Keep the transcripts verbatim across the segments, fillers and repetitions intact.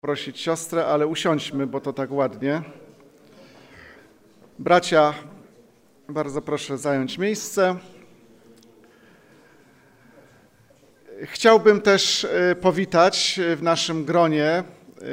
Prosić siostrę, ale usiądźmy, bo to tak ładnie. Bracia, bardzo proszę zająć miejsce. Chciałbym też powitać w naszym gronie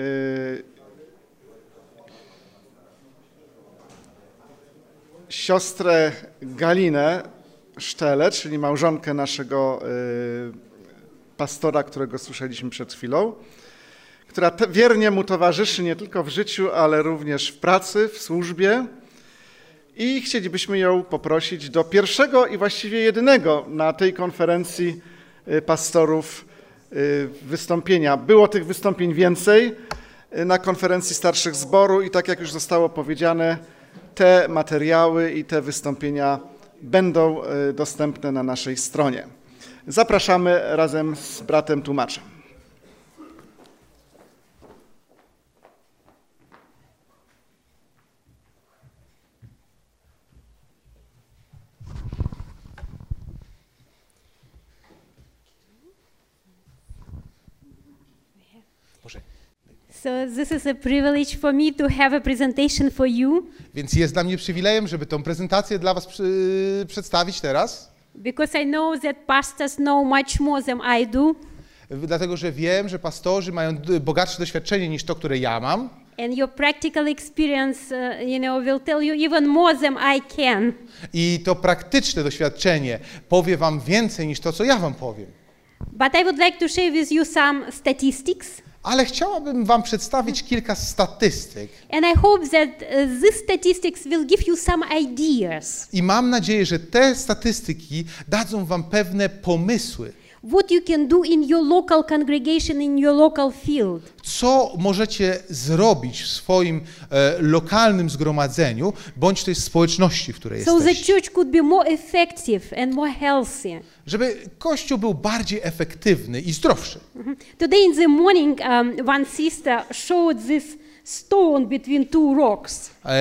siostrę Galinę Sztele, czyli małżonkę naszego pastora, którego słyszeliśmy przed chwilą, która wiernie mu towarzyszy nie tylko w życiu, ale również w pracy, w służbie. I chcielibyśmy ją poprosić do pierwszego i właściwie jedynego na tej konferencji pastorów wystąpienia. Było tych wystąpień więcej na konferencji starszych zboru i tak jak już zostało powiedziane, te materiały i te wystąpienia będą dostępne na naszej stronie. Zapraszamy razem z bratem tłumaczem. So this is a privilege for me to have a presentation for you. Więc jest dla mnie przywilejem, żeby tą prezentację dla was przy, przedstawić teraz. Because I know that pastors know much more than I do. Dlatego, że wiem, że pastorzy mają bogatsze doświadczenie niż to, które ja mam. And your practical experience, uh, you know, will tell you even more than I can. I to praktyczne doświadczenie powie wam więcej niż to, co ja wam powiem. But I would like to share with you some statistics. Ale chciałabym wam przedstawić kilka statystyk. And I hope that uh, these statistics will give you some ideas. I mam nadzieję, że te statystyki dadzą wam pewne pomysły. What you can do in your local congregation, in your local field. Co możecie zrobić w swoim e, lokalnym zgromadzeniu, bądź tej społeczności, w której So the jesteście. church could be more effective and more healthy. Żeby Kościół był bardziej efektywny i zdrowszy. Mm-hmm. Today in the morning, um, one sister showed this stone between two rocks. E,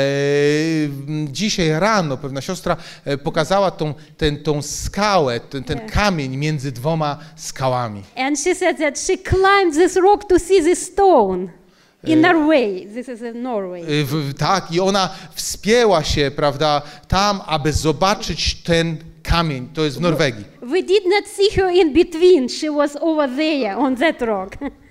dzisiaj rano pewna siostra e, pokazała tą, ten, tą skałę, ten, ten Yeah. kamień między dwoma skałami. And she said that she climbed this rock to see this stone in Norway. This is in Norway. E, w, tak, i ona wspięła się, prawda, tam, aby zobaczyć ten kamień. To jest w Norwegii. We did not see her in between. She was over there on that rock.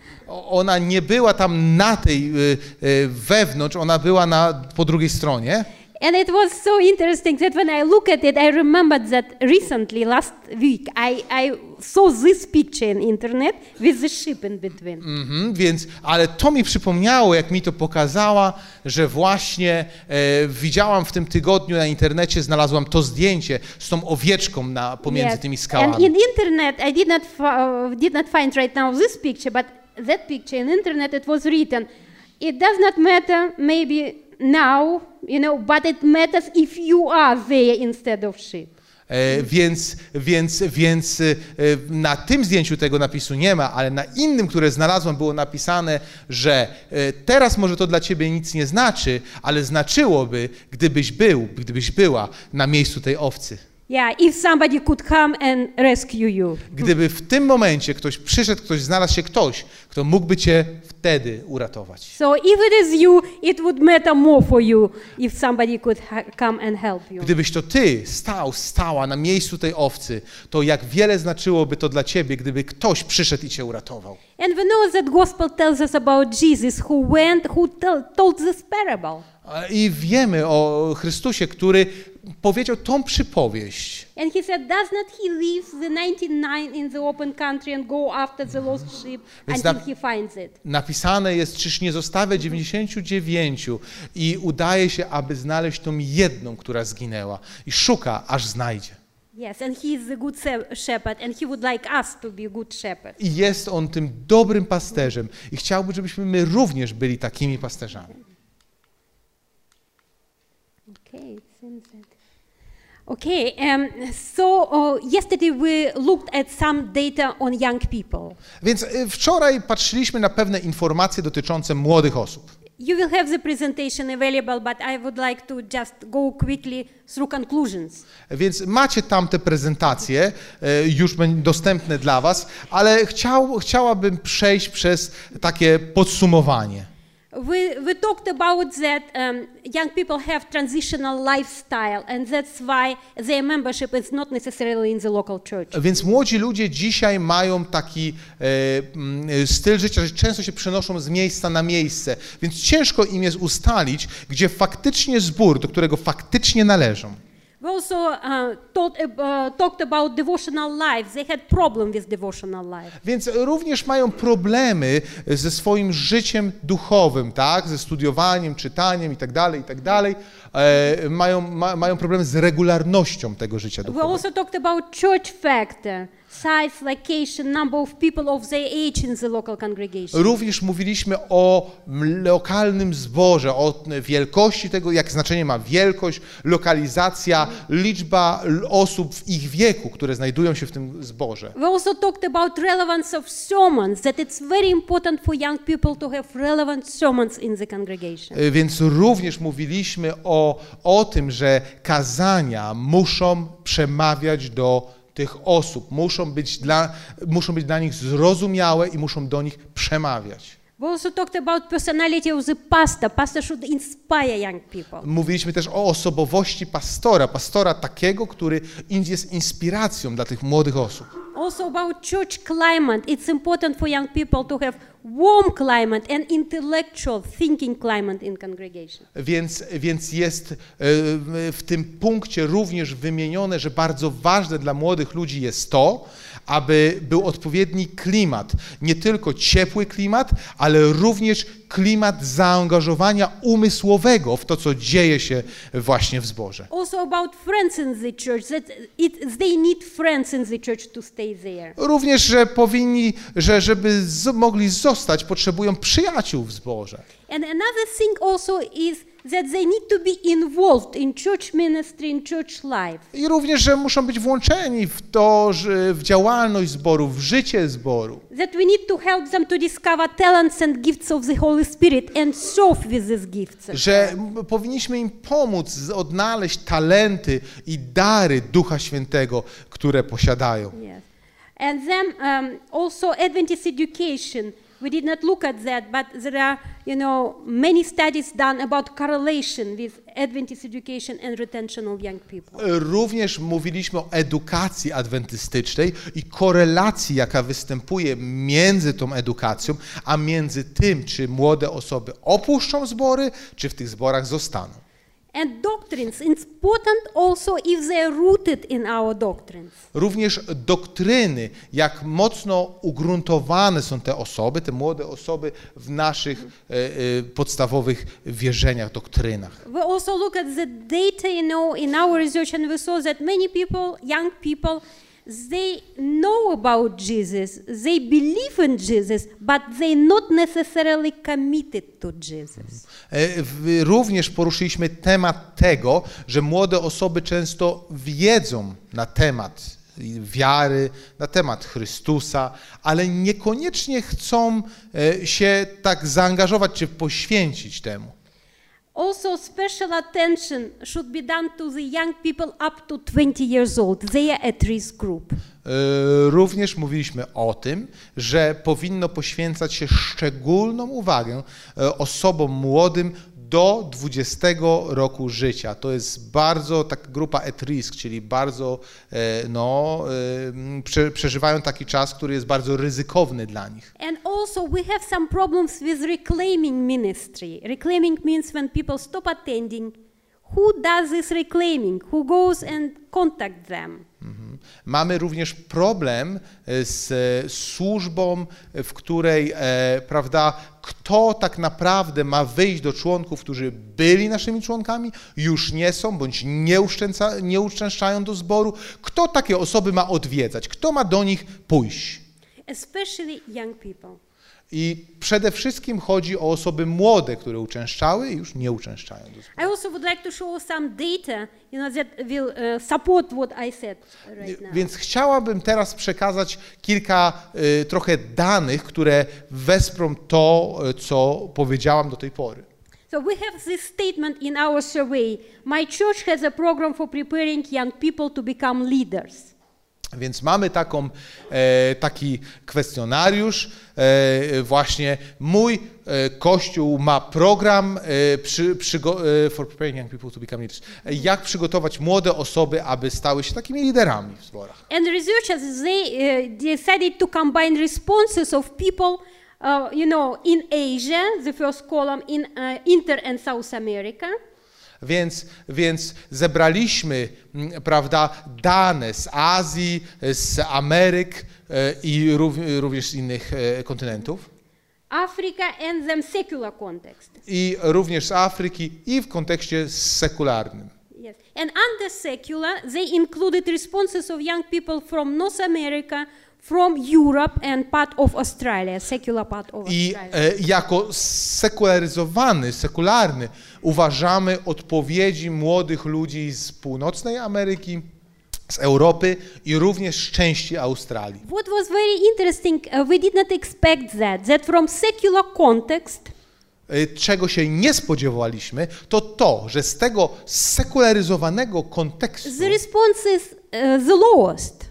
Ona nie była tam na tej y, y, wewnątrz, ona była na, po drugiej stronie. And it was so interesting that when I look at it, I remembered that recently, last week, I, I saw this picture in internet with the ship in between. Mhm, więc, ale to mi przypomniało, jak mi to pokazała, że właśnie e, widziałam w tym tygodniu na internecie, znalazłam to zdjęcie z tą owieczką na, pomiędzy Yes. tymi skałami. And in internet, I did not, uh, did not find right now this picture, but that picture in internet, it was written, it does not matter maybe now, you know, but it matters if you are there instead of ship. E, więc, więc, więc e, na tym zdjęciu tego napisu nie ma, ale na innym, które znalazłam, było napisane, że e, teraz może to dla ciebie nic nie znaczy, ale znaczyłoby, gdybyś był, gdybyś była na miejscu tej owcy. Yeah, if somebody could come and rescue you. Gdyby w tym momencie ktoś przyszedł, ktoś znalazł się ktoś, kto mógłby cię wtedy uratować. So if it is you, it would matter more for you if somebody could ha- come and help you. Gdybyś to ty stał, stała na miejscu tej owcy, to jak wiele znaczyłoby to dla ciebie, gdyby ktoś przyszedł i cię uratował. And we know that gospel tells us about Jesus who went, who tell, told this parable. I wiemy o Chrystusie, który powiedział tą przypowieść. And he said, does not he leave the ninety-nine in the open country and go after the lost sheep Więc until na- he finds it? Napisane jest, czyż nie zostawia dziewięćdziesięciu dziewięciu i udaje się, aby znaleźć tą jedną, która zginęła i szuka, aż znajdzie. Yes, and he is the good se- shepherd, and he would like us to be good shepherds. I jest on tym dobrym pasterzem i chciałby, żebyśmy my również byli takimi pasterzami. Okay, it seems that. Okay, um, so uh, yesterday we looked at some data on young people. Więc y, wczoraj patrzyliśmy na pewne informacje dotyczące młodych osób. You will have the presentation available, but I would like to just go quickly through conclusions. Więc macie tam te prezentacje, e, już będą dostępne dla was, ale chciał, chciałabym przejść przez takie podsumowanie. We, we talked about that um, young people have transitional lifestyle, and that's why their membership is not necessarily in the local church. Więc młodzi ludzie dzisiaj mają taki e, m, styl życia, że często się przenoszą z miejsca na miejsce, więc ciężko im jest ustalić, gdzie faktycznie zbór, do którego faktycznie należą. We also uh, taught, uh, talked about devotional lives. They had problem with devotional life. Więc również mają problemy ze swoim życiem duchowym, tak, ze studiowaniem, czytaniem i tak dalej, i tak dalej. E, mają, ma, mają problemy z regularnością tego życia We duchowego. also talked about church factor, size, location, number of people of their age in the local congregation. Również mówiliśmy o lokalnym zborze, o wielkości tego, jak znaczenie ma wielkość, lokalizacja, liczba osób w ich wieku, które znajdują się w tym zborze. We also talked about relevance of sermons, that it's very important for young people to have relevant sermons in the congregation. Więc również mówiliśmy o, o tym, że kazania muszą przemawiać do tych osób, muszą być, dla, muszą być dla nich zrozumiałe i muszą do nich przemawiać. We also talked about personality of the pastor. Pastor should inspire young people. Mówiliśmy też o osobowości pastora, pastora takiego, który jest inspiracją dla tych młodych osób. Also about church climate. It's important for young people to have warm climate and intellectual thinking climate in congregation. Więc, więc jest w tym punkcie również wymienione, że bardzo ważne dla młodych ludzi jest to, aby był odpowiedni klimat, nie tylko ciepły klimat, ale również klimat zaangażowania umysłowego w to, co dzieje się właśnie w zborze. Also about friends in the church, that it, they need friends in the church to stay there. Również, że powinni, że żeby z, mogli zostać, potrzebują przyjaciół w zborze. And another thing also is that they need to be involved in church ministry, in church life. I również, że muszą być włączeni w to, że w działalność zboru, w życie zboru. That we need to help them to discover talents and gifts of the Holy Spirit and serve with these gifts. Że powinniśmy im pomóc odnaleźć talenty i dary Ducha Świętego, które posiadają. Yes. And then um, also Adventist education. We did not look at that, but there are, you know, many studies done about correlation with Adventist education and retention of young people. Również mówiliśmy o edukacji adwentystycznej i korelacji, jaka występuje między tą edukacją, a między tym, czy młode osoby opuszczą zbory, czy w tych zborach zostaną. And doctrines, important also if they are rooted in our doctrines. Również doktryny, jak mocno ugruntowane są te osoby, te młode osoby w naszych e, e, podstawowych wierzeniach, doktrynach. We also look at the data, you know, in our research, and we saw that many people, young people, they know about Jesus, they believe in Jesus, but they're not necessarily committed to Jesus. Również poruszyliśmy temat tego, że młode osoby często wiedzą na temat wiary, na temat Chrystusa, ale niekoniecznie chcą się tak zaangażować czy poświęcić temu. Also, special attention should be done to the young people up to twenty years old. They are at risk group. Również mówiliśmy o tym, że powinno poświęcać się szczególną uwagę osobom młodym do dwudziestego roku życia. To jest bardzo taka grupa at risk, czyli bardzo no, prze, przeżywają taki czas, który jest bardzo ryzykowny dla nich. And also we have some problems with reclaiming ministry. Reclaiming means when people stop attending. Who does this reclaiming? Who goes and contact them? Mhm. Mamy również problem z służbą, w której, e, prawda, kto tak naprawdę ma wyjść do członków, którzy byli naszymi członkami, już nie są, bądź nie, uszczęca, nie uczęszczają do zboru. Kto takie osoby ma odwiedzać? Kto ma do nich pójść? Especially young people. I przede wszystkim chodzi o osoby młode, które uczęszczały i już nie uczęszczają do zboru. I also would like to show some data, you know, that will uh, support what I said right now. Więc chciałabym teraz przekazać kilka y, trochę danych, które wesprą to, co powiedziałam do tej pory. So we have this statement in our survey. My church has a program for preparing young people to become leaders. Więc mamy taką, e, taki kwestionariusz, e, właśnie mój e, kościół ma program e, przy, przygo, e, for preparing young people to become leaders. E, jak przygotować młode osoby, aby stały się takimi liderami w zborach. And researchers, they uh, decided to combine responses of people, uh, you know, in Asia, the first column, in uh, Inter and South America. Więc, więc zebraliśmy, m, prawda, dane z Azji, z Ameryk e, i rów, również z innych e, kontynentów. Africa and then secular context. I również z Afryki i w kontekście sekularnym. Yes. And under secular, they included responses of young people from North America, from Europe and part of Australia, secular part of I Australia. e, jako sekularyzowany, sekularny uważamy odpowiedzi młodych ludzi z północnej Ameryki, z Europy i również z części Australii. What was very interesting, uh, we did not expect that, that from secular context, E, czego się nie spodziewaliśmy, to to, że z tego sekularyzowanego kontekstu the response is uh, the lowest.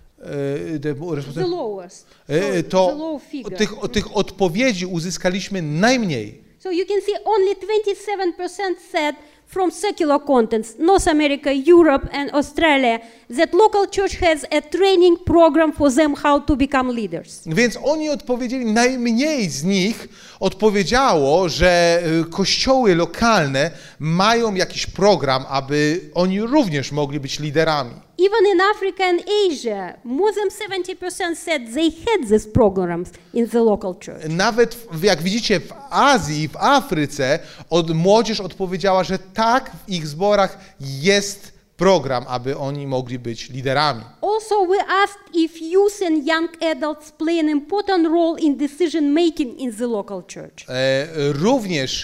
e, de- The lowest. e, So, to the low figure. tych, tych odpowiedzi uzyskaliśmy najmniej. So you can see only twenty-seven percent said from secular context, North America, Europe and Australia, that local church has a training program for them how to become leaders. Więc oni odpowiedzieli, najmniej z nich odpowiedziało, że y, kościoły lokalne mają jakiś program, aby oni również mogli być liderami. Even in Africa and Asia, more than seventy percent said they had these programs in the local church. Nawet w- jak widzicie w Azji i w Afryce od, młodzież odpowiedziała, że tak, w ich zborach jest program, aby oni mogli być liderami. Also, we asked if youth and young adults play an important role in decision making in the local church. E, również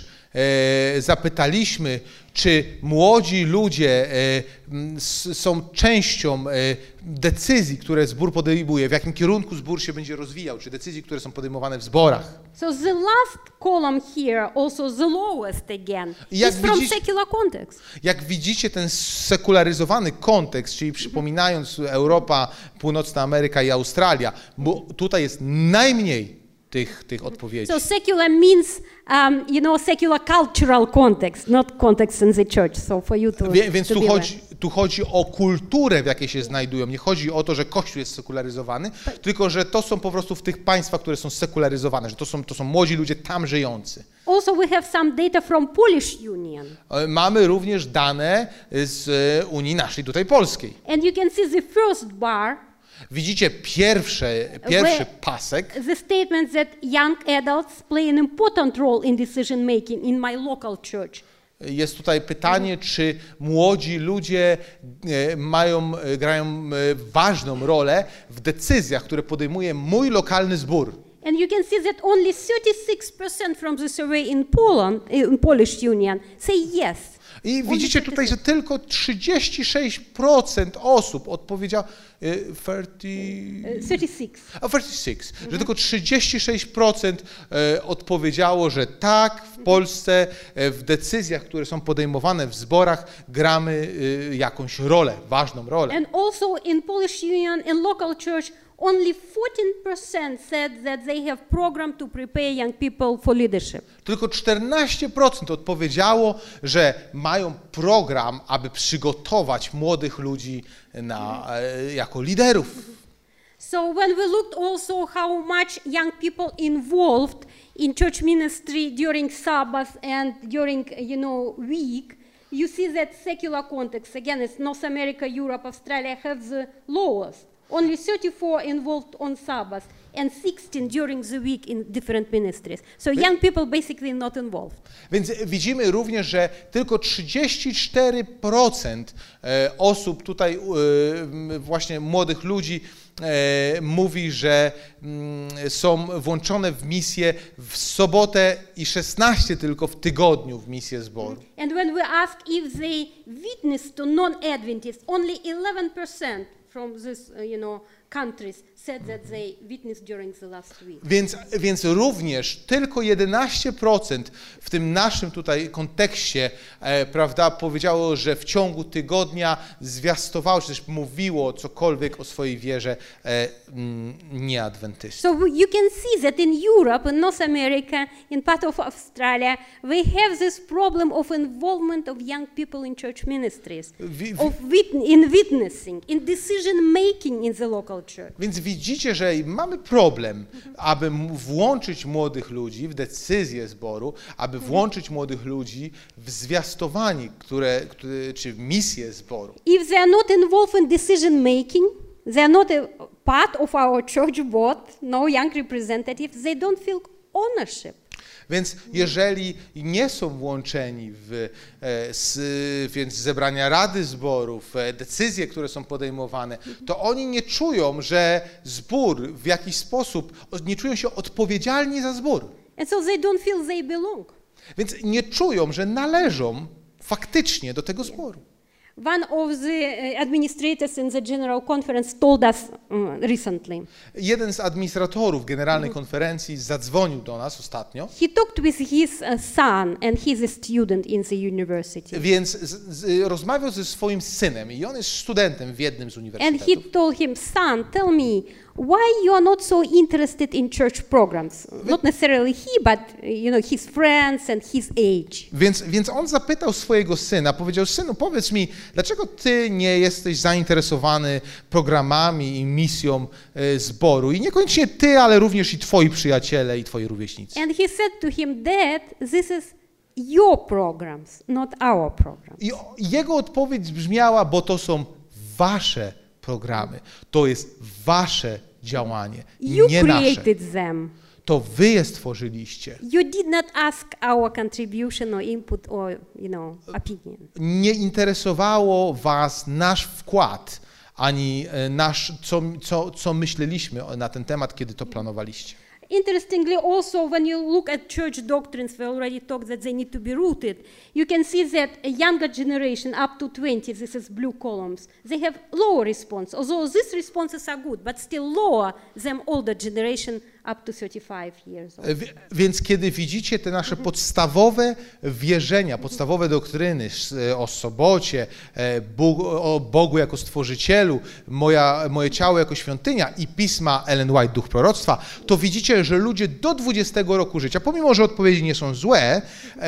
e, zapytaliśmy, czy młodzi ludzie e, m, s, są częścią e, decyzji, które zbór podejmuje, w jakim kierunku zbór się będzie rozwijał, czy decyzji, które są podejmowane w zborach. So the last column here, also the lowest again, Jak is from widzisz- secular context. Jak widzicie ten sekularyzowany kontekst, czyli przypominając Europa, Północna Ameryka i Australia, bo tutaj jest najmniej tych, tych odpowiedzi. So secular means, um, you know, secular cultural context, not context in the church. So for you to, Wie, więc to tu be chodzi, tu chodzi o kulturę, w jakiej się znajdują. Nie chodzi o to, że Kościół jest sekularyzowany, tylko że to są po prostu w tych państwach, które są sekularyzowane, że to są, to są młodzi ludzie tam żyjący. Also, we have some data from Polish Union. E, Mamy również dane z e, Unii naszej, tutaj polskiej. And you can see the first bar, Widzicie pierwsze, pierwszy pasek, the statement that young adults play an important role in decision making in my local church. jest tutaj pytanie, czy młodzi ludzie e, mają, e, grają e, ważną rolę w decyzjach, które podejmuje mój lokalny zbór. And you can see that only thirty-six percent from the survey in Poland, in Polish Union, say yes. I widzicie tutaj, że tylko trzydzieści sześć procent osób odpowiedziało, e, thirty, Uh, thirty-six. a trzydzieści sześć, że tylko trzydzieści sześć procent e, odpowiedziało, że tak, w Polsce e, w decyzjach, które są podejmowane w zborach, gramy e, jakąś rolę, ważną rolę. And also in Polish Union and local church, only fourteen percent said that they have program to prepare young people for leadership. Tylko czternaście procent odpowiedziało, że mają program, aby przygotować młodych ludzi na, e, jako liderów. So when we looked also how much young people involved in church ministry during Sabbath and during, you know, week, you see that secular context, again, it's North America, Europe, Australia have the lowest. Only thirty-four involved on Sabbath and sixteen during the week in different ministries. So young people basically not involved. Więc widzimy również, że tylko trzydzieści cztery procent e, osób tutaj, e, właśnie młodych ludzi, e, mówi, że mm, są włączone w misję w sobotę i szesnaście tylko w tygodniu w misję zboru. And when we ask if they witness to non-Adventists, only eleven percent from these, uh, you know, countries said that they witnessed during the last week. Więc, więc również tylko jedenaście procent w tym naszym tutaj kontekście, e, prawda, powiedziało, że w ciągu tygodnia zwiastowało, czy też mówiło cokolwiek o swojej wierze e, m, nieadwentystów. So you can see that in Europe, in North America, in part of Australia, we have this problem of involvement of young people in church ministries, Wi- wi- of wit- in witnessing, in decision making in the local church. Więc widzicie, że mamy problem, aby m- włączyć młodych ludzi w decyzję zboru, aby włączyć młodych ludzi w zwiastowanie, które, które, czy w misję zboru. If they are not involved in decision making, they are not a part of our church board, no young representatives, they don't feel ownership. Więc jeżeli nie są włączeni w e, s, więc zebrania rady zborów, e, decyzje, które są podejmowane, to oni nie czują, że zbór w jakiś sposób, nie czują się odpowiedzialni za zbór. And so they don't feel they belong. Więc nie czują, że należą faktycznie do tego zboru. One of the uh, administrators in the General Conference told us uh, recently. Jeden z administratorów Generalnej Konferencji zadzwonił do nas ostatnio, He talked with his uh, son, and he's a student in the university. więc z, z, rozmawiał ze swoim synem i on jest studentem w jednym z And uniwersytetów. he told him, son, tell me, why you are not so interested in church programs? Not necessarily he, but uh, you know, his friends and his age. Więc, więc on zapytał swojego syna, powiedział, synu, powiedz mi, dlaczego ty nie jesteś zainteresowany programami i misją e, zboru? I niekoniecznie ty, ale również i twoi przyjaciele i twoi rówieśnicy. And he said to him, Dad, this is your programs, not our programs. I o- jego odpowiedź brzmiała, bo to są wasze programy, to jest wasze działanie, You nie nasze. created them. To wy je stworzyliście. You did not ask our contribution or input or, you know, opinion. Nie interesowało was nasz wkład, ani e, nasz, co, co, co myśleliśmy o- na ten temat, kiedy to planowaliście. Interestingly, also, when you look at church doctrines, we already talked that they need to be rooted. You can see that a younger generation, up to twenty, this is blue columns, they have lower response. Although these responses are good, but still lower than older generation up to thirty-five years old. E, wie- Więc kiedy widzicie te nasze podstawowe wierzenia, podstawowe doktryny s- e, o sobocie, e, Bóg, o Bogu jako stworzycielu, moja, moje ciało jako świątynia i pisma Ellen White, Duch Proroctwa, to widzicie, że ludzie do dwudziestego roku życia, pomimo że odpowiedzi nie są złe, e,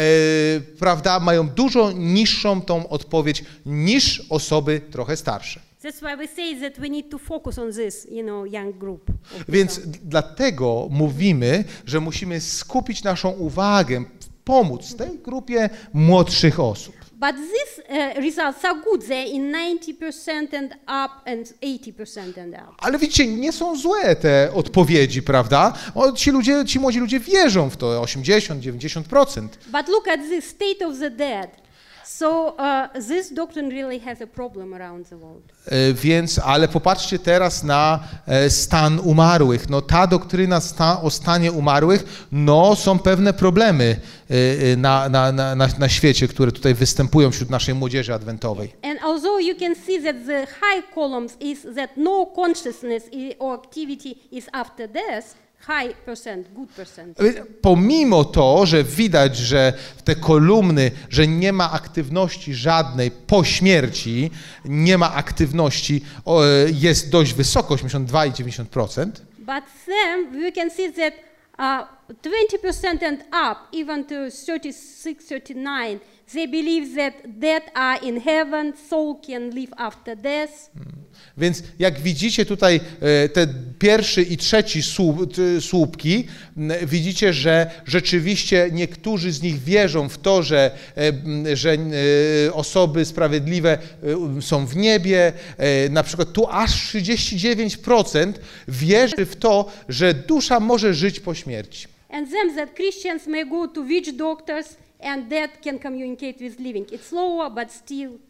prawda, mają dużo niższą tą odpowiedź niż osoby trochę starsze. That's why we say that we need to focus on this, you know, young group. of Więc people. d- dlatego mówimy, że musimy skupić naszą uwagę, pomóc tej grupie młodszych osób. But these uh, results are good. They're in ninety percent and up and eighty percent and up. Ale widzicie, nie są złe te odpowiedzi, prawda? O, ci ludzie, ci młodzi ludzie wierzą w to osiemdziesiąt do dziewięćdziesięciu procent. But look at the state of the dead. So uh, this doctrine really has a problem around the world. E, Więc, ale popatrzcie teraz na e, stan umarłych. No ta doktryna sta, o stanie umarłych, no są pewne problemy e, e, na, na, na, na, na świecie, które tutaj występują wśród naszej młodzieży adwentowej. And although you can see that the high columns is that no consciousness i- or activity is after death, high percent, good percent. Pomimo to, że widać, że te kolumny, że nie ma aktywności żadnej po śmierci, nie ma aktywności, o, jest dość wysoko, osiemdziesiąt dwa i dziewięćdziesiąt procent. But then we can see that uh, twenty percent and up, even to thirty-six, thirty-nine, they believe that dead are in heaven, soul can live after death. Więc jak widzicie tutaj e, te pierwszy i trzeci słup, t- słupki, m, widzicie, że rzeczywiście niektórzy z nich wierzą w to, że, e, m, że e, osoby sprawiedliwe e, są w niebie. E, Na przykład tu aż trzydzieści dziewięć procent wierzy w to, że dusza może żyć po śmierci. And then that Christians may go to witch doctors and dead can communicate with living. It's lower, but still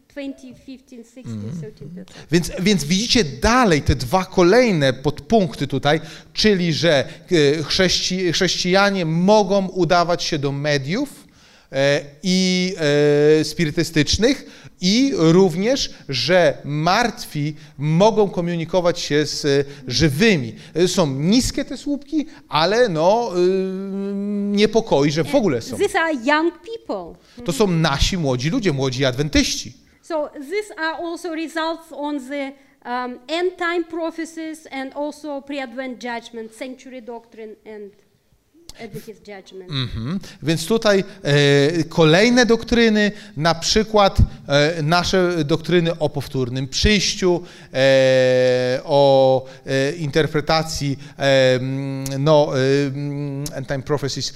twenty, fifteen, sixteen, thirteen percent. Więc, więc widzicie dalej te dwa kolejne podpunkty tutaj, czyli że e, chrześci, chrześcijanie mogą udawać się do mediów e, i e, spirytystycznych i również, że martwi mogą komunikować się z e, żywymi. E, są niskie te słupki, ale no e, niepokoi, że w ogóle są. These are young people. To są nasi młodzi ludzie, młodzi adwentyści. So these are also results on the um, end time prophecies and also pre-advent judgment, sanctuary doctrine and Adventist judgment. Mhm. Więc tutaj e, kolejne doktryny, na przykład e, nasze doktryny o powtórnym przyjściu, e, o e, interpretacji e, no, e, end time prophecies,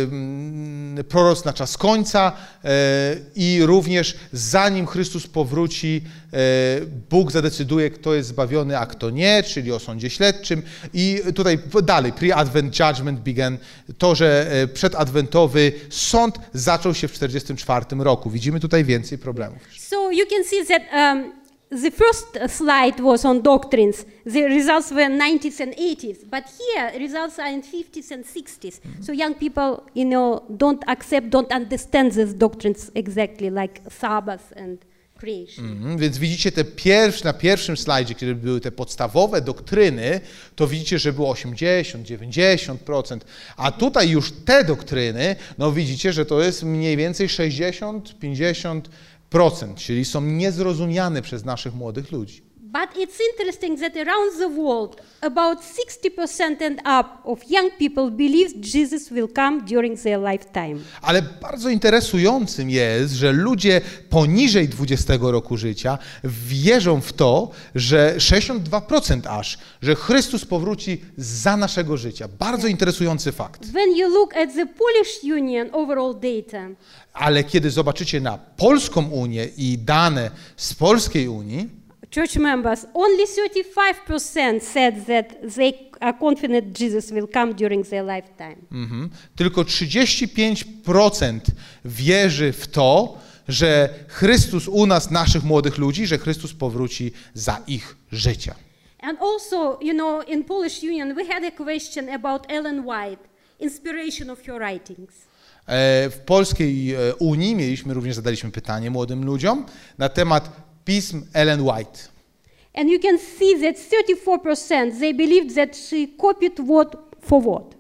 e, proroc na czas końca e, i również zanim Chrystus powróci, e, Bóg zadecyduje, kto jest zbawiony, a kto nie, czyli o sądzie śledczym. I tutaj dalej, pre-advent judgment began, to, że przedadwentowy sąd zaczął się w czterdziestym czwartym roku. Widzimy tutaj więcej problemów. So you can see that um, the first slide was on doctrines. The results were nineties and eighties, but here results are in fifties and sixties. So young people, you know, don't accept, don't understand these doctrines exactly, like Sabbath and creation. Mhm, więc widzicie te pierwsze, na pierwszym slajdzie, kiedy były te podstawowe doktryny, to widzicie, że było osiemdziesiąt, dziewięćdziesiąt procent, a tutaj już te doktryny, no widzicie, że to jest mniej więcej sześćdziesiąt, pięćdziesiąt procent, czyli są niezrozumiane przez naszych młodych ludzi. But it's interesting that around the world, about sixty percent and up of young people believe Jesus will come during their lifetime. Ale bardzo interesującym jest, że ludzie poniżej dwudziestego roku życia wierzą w to, że sześćdziesiąt dwa procent aż, że Chrystus powróci za naszego życia. Bardzo interesujący fakt. When you look at the Polish Union overall data, Ale kiedy zobaczycie na Polską Unię i dane z Polskiej Unii, church members, only thirty-five percent said that they are confident Jesus will come during their lifetime. mhm, tylko trzydzieści pięć procent wierzy w to, że Chrystus u nas, naszych młodych ludzi, że Chrystus powróci za ich życia. And also, you know, in Polish Union, we had a question about Ellen White, inspiration of her writings. E, W Polskiej e, Unii mieliśmy również, zadaliśmy pytanie młodym ludziom na temat pism Ellen White. And you can see that thirty-four percent, they believed that she copied word for word.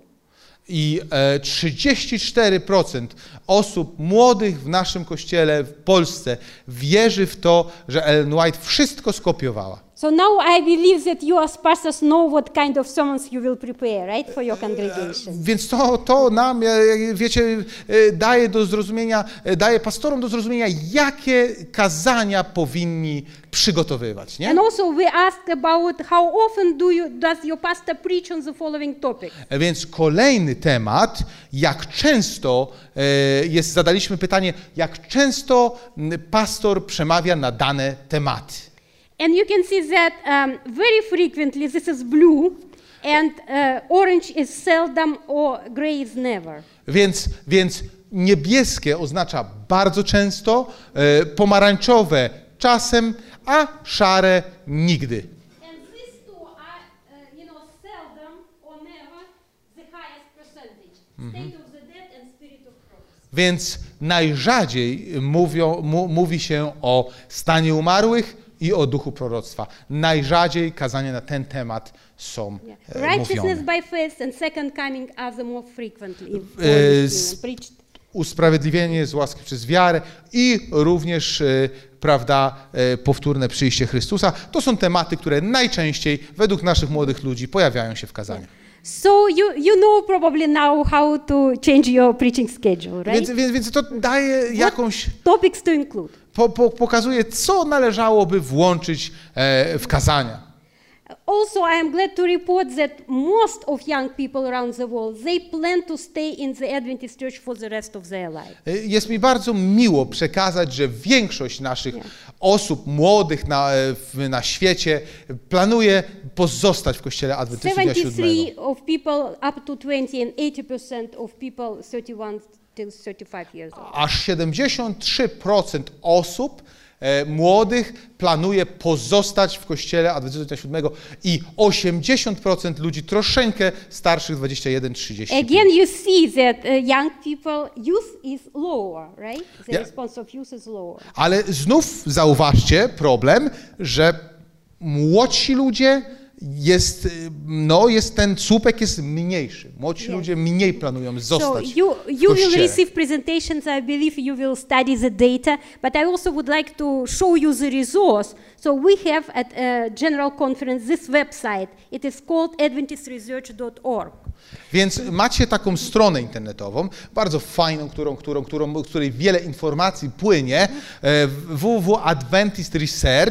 I e, trzydzieści cztery procent osób młodych w naszym kościele w Polsce wierzy w to, że Ellen White wszystko skopiowała. So now I believe that you as pastors know what kind of sermons you will prepare, right, for your congregation. Więc to, to nam, e, wiecie, e, daje do zrozumienia, e, daje pastorom do zrozumienia, jakie kazania powinni przygotowywać, nie? And also we asked about how often do you, does your pastor preach on the following topic. E, Więc kolejny temat, jak często e, jest, zadaliśmy pytanie, jak często m, pastor przemawia na dane tematy. And you can see that um, very frequently this is blue and uh, orange is seldom or gray is never. Więc, więc niebieskie oznacza bardzo często, e, pomarańczowe czasem, a szare nigdy. And these two are, uh, you know, seldom or never the highest percentage. State of the dead and spirit of prophecy. Więc najrzadziej mówią, mu, mówi się o stanie umarłych i o duchu proroctwa. Najrzadziej kazania na ten temat są Yeah. e, Righteousness mówione. by faith and second coming are the more frequently in Uh, Polish s- Union preached. Usprawiedliwienie z łaski przez wiarę i również, e, prawda, e, powtórne przyjście Chrystusa. To są tematy, które najczęściej według naszych młodych ludzi pojawiają się w kazaniach. So you, you know probably now how to change your preaching schedule, right? Więc, więc, więc to daje jakąś, Topics to include. po, po, pokazuje, co należałoby włączyć e, w kazania. Also, I am glad to report that most of young people around the world, they plan to stay in the Adventist church for the rest of their life. E, Jest mi bardzo miło przekazać, że większość naszych Yeah. osób młodych na, e, w- na świecie planuje pozostać w Kościele Adwentystów Dnia Siódmego. seventy-three of people up to twenty and eighty percent of people thirty-one till thirty-five years old. Aż siedemdziesiąt trzy procent osób e, młodych planuje pozostać w Kościele Adwentystów Dnia Siódmego i osiemdziesiąt procent ludzi troszeczkę starszych dwadzieścia jeden trzydzieści. Again, you see that uh, young people, youth is lower, right? The Yeah. response of youth is lower. Ale znów zauważcie problem, że młodsi ludzie jest, no jest ten słupek jest mniejszy. Młodsi Yes. ludzie mniej planują So zostać you, w you will Kościele. receive presentations, I believe you will study the data, but I also would like to show you the resource. So we have at a general conference this website. It is called adventist research dot org. Więc macie taką stronę internetową, bardzo fajną, którą, którą, którą, której wiele informacji płynie, w w w kropka adventist research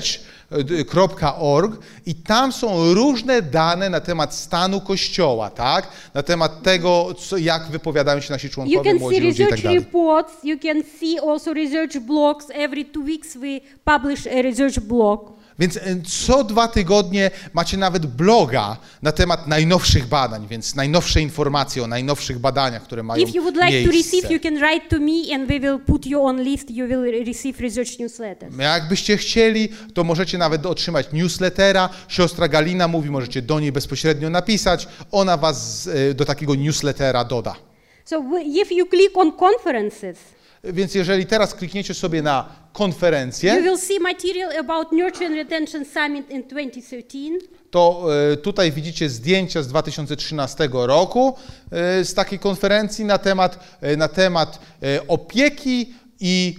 kropka org i tam są różne dane na temat stanu Kościoła, tak? Na temat tego, co, jak wypowiadają się nasi You członkowie, can see młodzi ludzie i tak research dalej. reports, you can see also research blogs. Every two weeks we publish a research blog. Więc co dwa tygodnie macie nawet bloga na temat najnowszych badań, więc najnowsze informacje o najnowszych badaniach, które mają If you would like miejsce. to receive, you can write to me and we will put you on list. You will receive research newsletters. Jakbyście chcieli, to możecie nawet otrzymać newslettera. Siostra Galina mówi, możecie do niej bezpośrednio napisać. Ona was e, do takiego newslettera doda. So w- if you click on conferences, Więc jeżeli teraz klikniecie sobie na you konferencję, will see material about Nurture and Retention Summit in twenty thirteen. to e, tutaj widzicie zdjęcia z dwa tysiące trzynastego roku e, z takiej konferencji na temat, e, na temat e, opieki i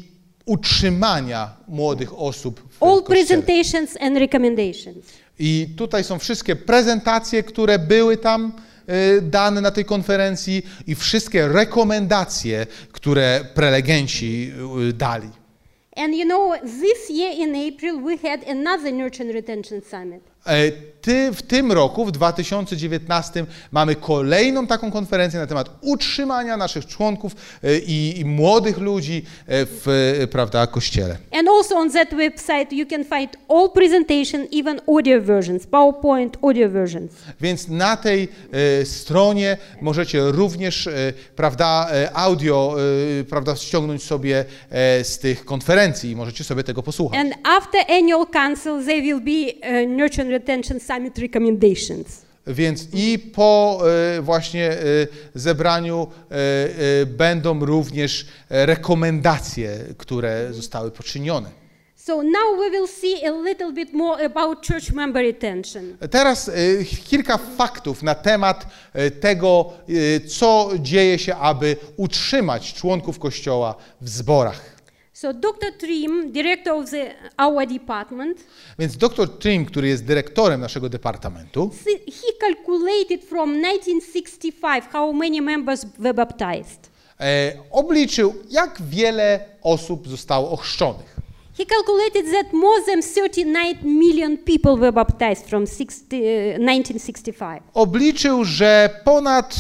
utrzymania młodych osób w All Kościele. presentations and recommendations. I tutaj są wszystkie prezentacje, które były tam e, dane na tej konferencji i wszystkie rekomendacje, które prelegenci e, dali. And you know, this year in April we had another Nurture and Retention Summit. E, Ty, w tym roku, w dwa tysiące dziewiętnastym, mamy kolejną taką konferencję na temat utrzymania naszych członków e, i, i młodych ludzi e, w e, prawda, Kościele. And also on that website you can find all presentation, even audio versions, PowerPoint audio versions. Więc na tej e, stronie możecie również e, prawda, e, audio e, prawda, ściągnąć sobie e, z tych konferencji i możecie sobie tego posłuchać. And after annual council there will be uh, Nurture and Retention Summit recommendations. Więc i po e, właśnie e, zebraniu e, e, będą również e, rekomendacje, które zostały poczynione. So now we will see a little bit more about church member retention. Teraz e, kilka faktów na temat e, tego, e, co dzieje się, aby utrzymać członków Kościoła w zborach. So doctor Trim, director of the, our department, Więc doktor Trim, który jest dyrektorem naszego departamentu, see- he calculated from nineteen sixty-five how many members were baptized. e, obliczył, jak wiele osób zostało ochrzczonych. He calculated that more than thirty-nine million people were baptized from sixty, uh, nineteen sixty-five. Obliczył, że ponad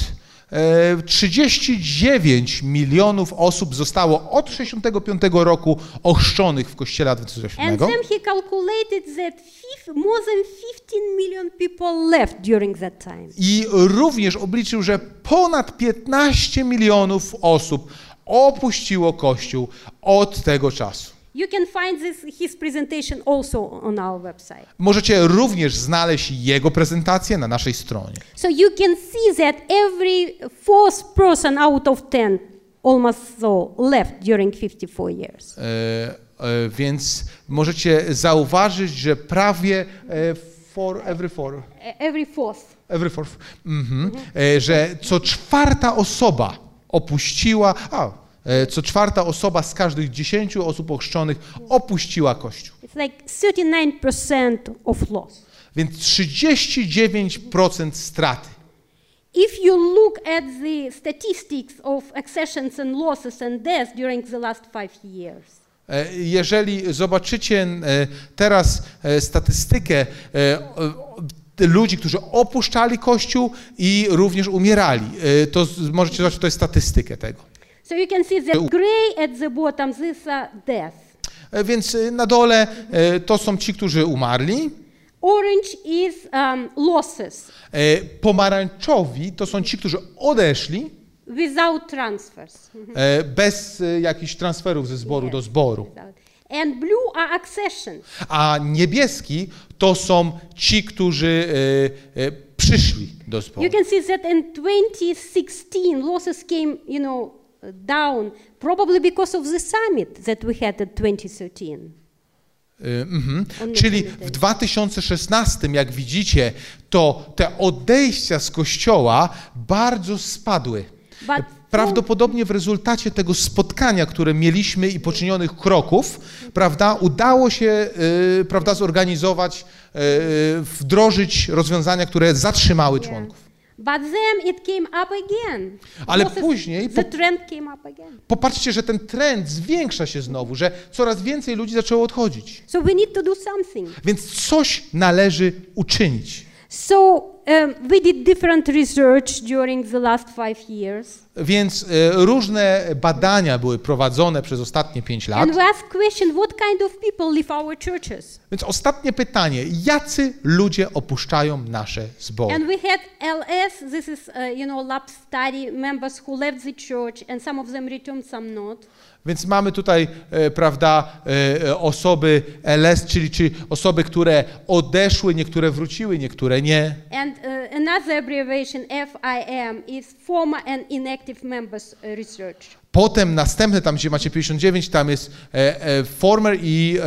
e, trzydzieści dziewięć milionów osób zostało od sześćdziesiątego piątego roku ochrzczonych w Kościele Adwentystów And Siódmego. then he calculated that fif- more than fifteen million people left during that time. I również obliczył, że ponad piętnaście milionów osób opuściło Kościół od tego czasu. You can find this, his presentation also on our website. Możecie również znaleźć jego prezentację na naszej stronie. So you can see that every fourth person out of ten, almost so, left during fifty-four years. E, e, więc możecie zauważyć, że prawie e, for every four, E- Every fourth. every fourth, mhm, e, że co czwarta osoba opuściła, a, e, co czwarta osoba z każdych dziesięciu osób ochrzczonych opuściła Kościół. It's like thirty-nine percent of loss. Więc trzydzieści dziewięć procent straty. If you look at the statistics of accessions and losses and deaths during the last five years, E, Jeżeli zobaczycie e, teraz e, statystykę e, o- ludzi, którzy opuszczali Kościół i również umierali, e, to z- możecie zobaczyć, to jest statystykę tego. so you can see that gray at the bottom, these are deaths. E, Więc e, na dole e, to są ci, którzy umarli. Orange is um, losses. E, Pomarańczowi to są ci, którzy odeszli. without transfers. e, bez e, jakichś transferów ze zboru Yes, do zboru. without. And blue are accession. A niebieski to są ci, którzy e, e, przyszli do zboru. You can see that in twenty sixteen losses came, you know, down, probably because of the summit that we had in twenty thirteen. Mhm. Czyli w dwa tysiące szesnastym, jak widzicie, to te odejścia z Kościoła bardzo spadły. But Prawdopodobnie w rezultacie tego spotkania, które mieliśmy i poczynionych kroków, prawda, udało się y, prawda, zorganizować, y, wdrożyć rozwiązania, które zatrzymały członków. But then it came up again. Ale Losses, później the po- trend came up again. Popatrzcie, że ten trend zwiększa się znowu, że coraz więcej ludzi zaczęło odchodzić. So we need to do something. Więc coś należy uczynić. So um, we did different research during the last five years. Więc e, różne badania były prowadzone przez ostatnie pięć lat. And we asked question, what kind of people leave our churches? Więc ostatnie pytanie, jacy ludzie opuszczają nasze zbory? And we had L S, this is, uh, you know, lab study members who left the church and some of them returned, some not. Więc mamy tutaj, e, prawda, e, osoby L S, czyli, czyli osoby, które odeszły, niektóre wróciły, niektóre nie. And uh, another abbreviation, F I M, is former and inactive members uh, research. Potem następne, tam gdzie macie pięćdziesiąt dziewięć, tam jest e, e, former i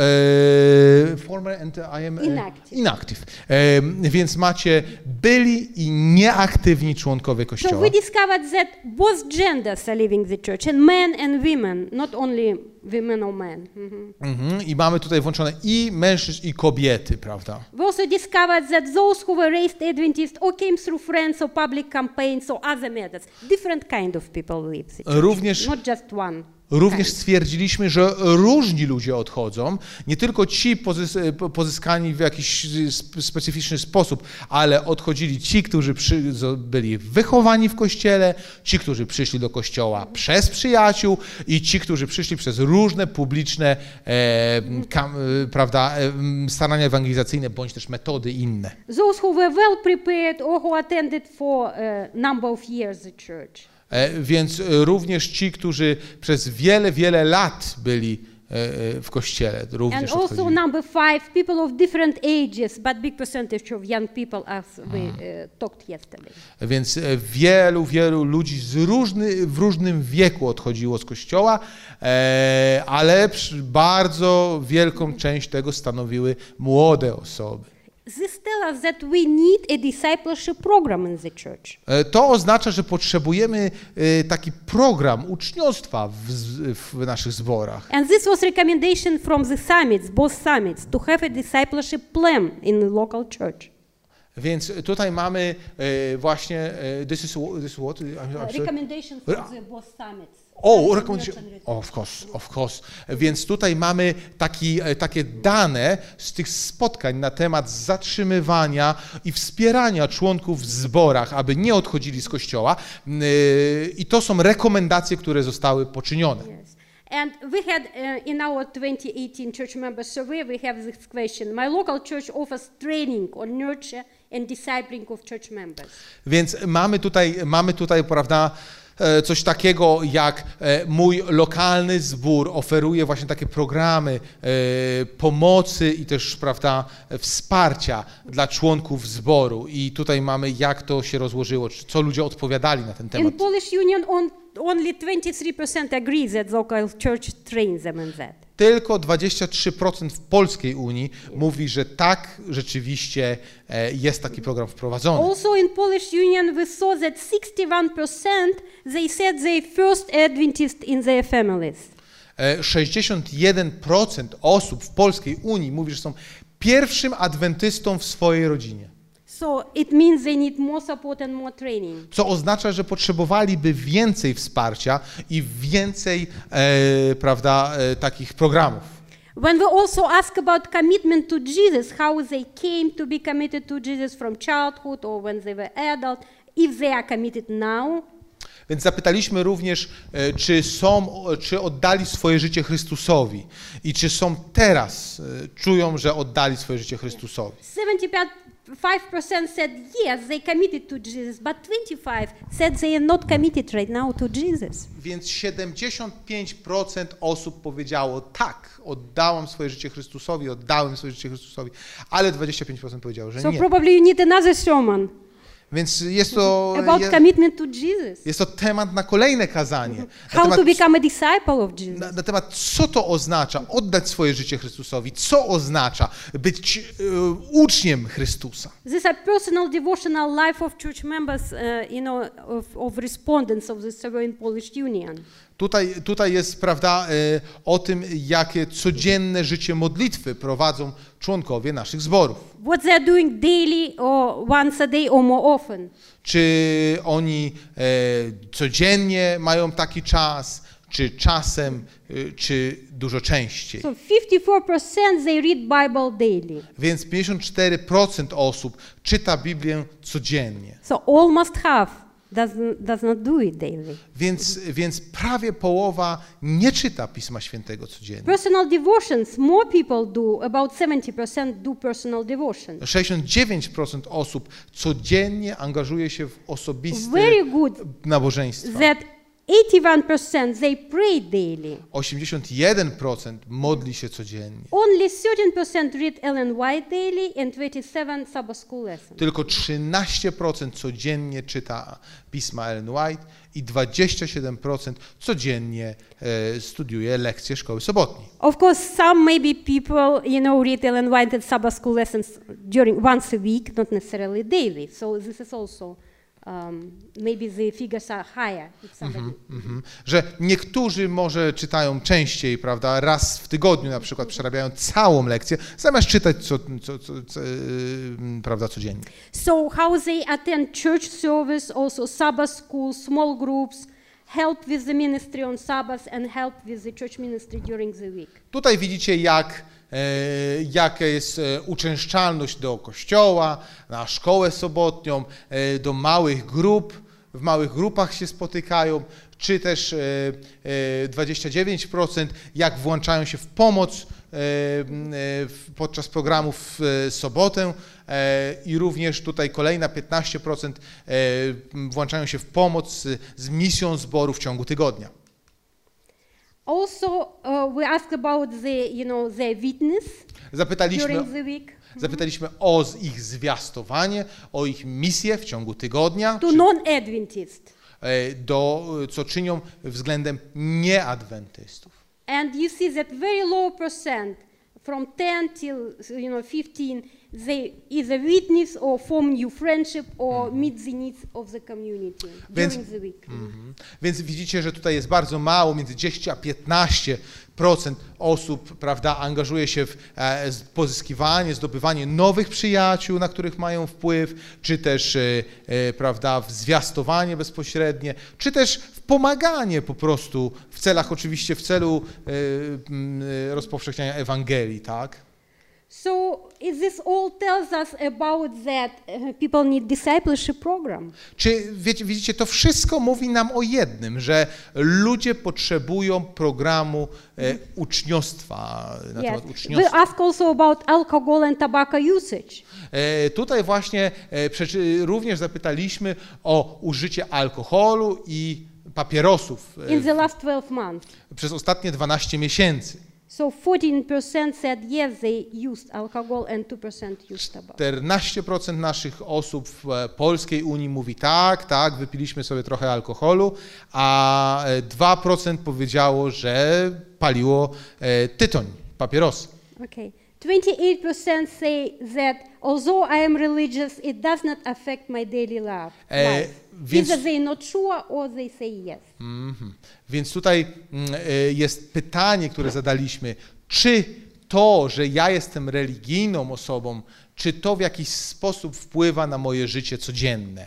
e, former and I am e, Inactive. inactive. E, więc macie byli i nieaktywni członkowie So Kościoła. we discovered that both genders are leaving the church, and men and women, not only women or men. Mhm. Mhm. I mamy tutaj włączone i mężczyzn, i kobiety, prawda? We also discovered that those who were raised Adventists or came through friends or public campaigns or other methods, different kind of people leave the church, Również not just one. Również kind. stwierdziliśmy, że różni ludzie odchodzą, nie tylko ci pozys- pozyskani w jakiś sp- specyficzny sposób, ale odchodzili ci, którzy przy, byli wychowani w Kościele, ci, którzy przyszli do Kościoła przez przyjaciół i ci, którzy przyszli przez różne publiczne e, kam, e, prawda, e, starania ewangelizacyjne bądź też metody inne. Those who were well prepared or who attended for a number of years the church. E, Więc e, również ci, którzy przez wiele, wiele lat byli e, e, w Kościele, również And also odchodzili. number five, people of different ages, but big percentage of young people, as we uh, talked yesterday. Więc e, wielu, wielu ludzi z różny, w różnym wieku odchodziło z Kościoła, e, ale przy, bardzo wielką część tego stanowiły młode osoby. This tells us that we need a discipleship program in the church. E, To oznacza, że potrzebujemy e, taki program uczniostwa w, z- w naszych zborach. And this was recommendation from the summits, both summits, to have a discipleship plan in the local church. Więc tutaj mamy e, właśnie, e, this is, wh- this is what? I'm- I'm sorry. Recommendation from the both summits. O, recommendation. Of course, of course. Więc tutaj mamy taki, e, takie dane z tych spotkań na temat zatrzymywania i wspierania członków w zborach, aby nie odchodzili z Kościoła. Yy, I to są rekomendacje, które zostały poczynione. Yes. And we had uh, in our twenty eighteen church member survey, we have this question. My local church offers training on nurture and discipling of church members. Więc mamy tutaj, mamy tutaj, prawda, e, coś takiego jak e, mój lokalny zbór oferuje właśnie takie programy e, pomocy i też, prawda, wsparcia dla członków zboru. I tutaj mamy, jak to się rozłożyło, czy- co ludzie odpowiadali na ten temat. In Polish Union, on, only twenty-three percent agree that local church trains them in that. Tylko dwadzieścia trzy procent w polskiej Unii mówi, że tak, rzeczywiście e, jest taki program wprowadzony. Also in Polish Union, we saw that sixty-one percent, they said they first Adventist in their families. E, sześćdziesiąt jeden procent osób w polskiej Unii mówi, że są pierwszym adwentystą w swojej rodzinie. So it means they need more support and more training. Co oznacza, że potrzebowaliby więcej wsparcia i więcej, e, prawda, e, takich programów. When we also ask about commitment to Jesus, how they came to be committed to Jesus from childhood or when they were adult, if they are committed now, Więc zapytaliśmy również, e, czy są, czy oddali swoje życie Chrystusowi i czy są teraz, e, czują, że oddali swoje życie Chrystusowi. seventy-five five percent said yes, they committed to Jesus, but twenty-five said they are not committed right now to Jesus. Więc siedemdziesiąt pięć procent osób powiedziało tak, oddałam swoje życie Chrystusowi, oddałem swoje życie Chrystusowi, ale dwadzieścia pięć procent powiedziało, że So nie. probably you need another sermon Więc jest to, about je, commitment to Jesus. jest to temat na kolejne kazanie. Na How temat, to become a disciple of Jesus. na, na temat, co to oznacza oddać swoje życie Chrystusowi, co oznacza być y, uczniem Chrystusa. These are personal devotional life of church members, uh, you know, of, of respondents of the Serbian Polish Union. Tutaj, tutaj jest, prawda, y, o tym, jakie codzienne życie modlitwy prowadzą członkowie naszych zborów. What they are doing daily or once a day or more often. Czy oni e, codziennie mają taki czas, czy czasem, e, czy dużo częściej. So fifty-four percent they read Bible daily. Więc pięćdziesiąt cztery procent osób czyta Biblię codziennie. So almost half does, does not do it daily. Więc, więc prawie połowa nie czyta Pisma Świętego codziennie. Personal devotions, more people do, about seventy percent do personal devotions. sześćdziesiąt dziewięć procent osób codziennie angażuje się w osobiste Very good nabożeństwa. that eighty-one percent they pray daily. osiemdziesiąt jeden procent modli się codziennie. Only thirteen percent read Ellen White daily and twenty-seven Sabbath school lessons. Tylko trzynaście procent codziennie czyta pisma Ellen White i dwadzieścia siedem procent codziennie e, studiuje lekcje szkoły sobotniej. Of course, some maybe people, you know, read Ellen White and Sabbath school lessons during once a week, not necessarily daily. So this is also um, maybe the figures are higher. If somebody Mhm. Że niektórzy może czytają częściej, prawda, raz w tygodniu na przykład przerabiają całą lekcję, zamiast czytać co, co, co, co, yy, prawda, codziennie. So how they attend church service, also Sabbath school, small groups, help with the ministry on Sabbath and help with the church ministry during the week. Tutaj widzicie, jak, e, jaka jest e, uczęszczalność do kościoła, na szkołę sobotnią, e, do małych grup, w małych grupach się spotykają, czy też e, e, dwadzieścia dziewięć procent jak włączają się w pomoc e, e, w, podczas programów w e, sobotę e, i również tutaj kolejna piętnaście procent e, włączają się w pomoc z, z misją zboru w ciągu tygodnia. Also, uh, we asked about the, you know, their witness Zapytaliśmy, during the week. zapytaliśmy o z- ich zwiastowanie, o ich misję w ciągu tygodnia, To czy, non-Adventist. e, do, co czynią względem nieadwentystów. And you see that very low percent, from ten till, you know, fifteen, they either witness or form new friendship or meet the needs of the community Więc- during the week. Mhm. Więc widzicie, że tutaj jest bardzo mało, między dziesięć a piętnaście procent osób, prawda, angażuje się w e, z- pozyskiwanie, zdobywanie nowych przyjaciół, na których mają wpływ, czy też, e, e, prawda, w zwiastowanie bezpośrednie, czy też w pomaganie po prostu, w celach, oczywiście w celu e, m, e, rozpowszechniania Ewangelii, tak? So is this all tells us about that uh, people need discipleship program. Czy wiecie, widzicie, to wszystko mówi nam o jednym, że ludzie potrzebują programu e, uczniostwa, na Yes. temat We uczniostwa. ask also about alcohol and tobacco usage. E, tutaj właśnie e, przeczy, również zapytaliśmy o użycie alkoholu i papierosów e, In the last twelve months. przez ostatnie dwanaście miesięcy. So fourteen percent said yes, they used alcohol and two percent used tobacco. czternaście procent naszych osób w e, polskiej Unii mówi tak, tak, wypiliśmy sobie trochę alkoholu, a e, dwa procent powiedziało, że paliło e, tytoń, papierosy. Okay. twenty-eight percent say that although I am religious, it does not affect my daily life. E, life. więc- Either they're not sure or they say yes. Mhm. Więc tutaj mm, e, jest pytanie, które zadaliśmy, czy to, że ja jestem religijną osobą, czy to w jakiś sposób wpływa na moje życie codzienne?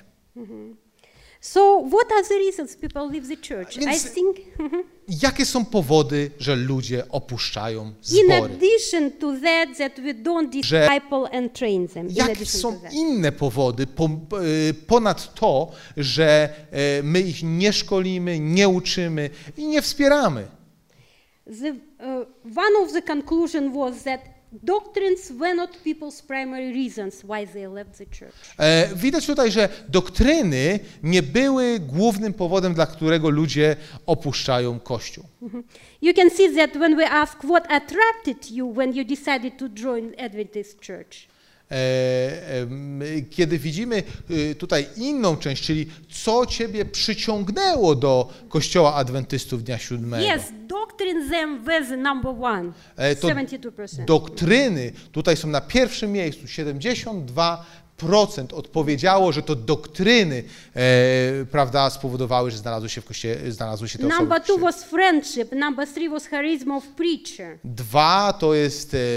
So what are the reasons people leave the church? Więc- I think Jakie są powody, że ludzie opuszczają in zbory? addition to that, that we don't Że- disciple and train them. In Jakie addition są to that. inne powody po, e, ponad to, że e, my ich nie szkolimy, nie uczymy i nie wspieramy? The, uh, one of the conclusion was that doctrines were not people's primary reasons why they left the church. E, widać tutaj, że doktryny nie były głównym powodem, dla którego ludzie opuszczają Kościół. Mhm. You can see that when we ask what attracted you when you decided to join Adventist Church. E, e, kiedy widzimy tutaj inną część, czyli co ciebie przyciągnęło do Kościoła Adwentystów Dnia Siódmego. Yes, doctrine them were the number one, E, to seventy-two percent. doktryny tutaj są na pierwszym miejscu, siedemdziesiąt dwa procent odpowiedziało, że to doktryny e, prawda, spowodowały, że znalazły się w kościele, znalazły się te osoby. Number w two kościele. was friendship. Number three was charisma of preacher. Dwa to jest e,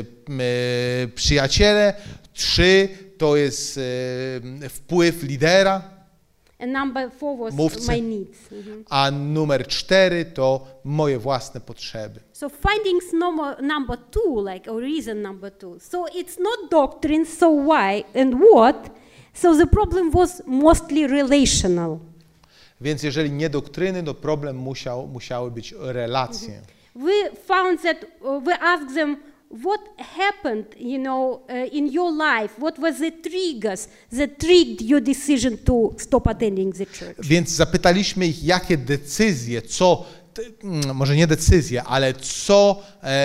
e, przyjaciele, trzy to jest e, wpływ lidera, And number four was Mówcy. my needs. Mhm. a numer cztery to moje własne potrzeby. So findings number, number two, like or reason number two. So it's not doctrine, so why and what? So the problem was mostly relational. Więc jeżeli nie doktryny, to problem musiał, musiały być relacje. We found that uh, we asked them what happened, you know, uh, in your life. What was the triggers that triggered your decision to stop attending the church? Więc zapytaliśmy ich, jakie decyzje, co, te, mm, może nie decyzje, ale co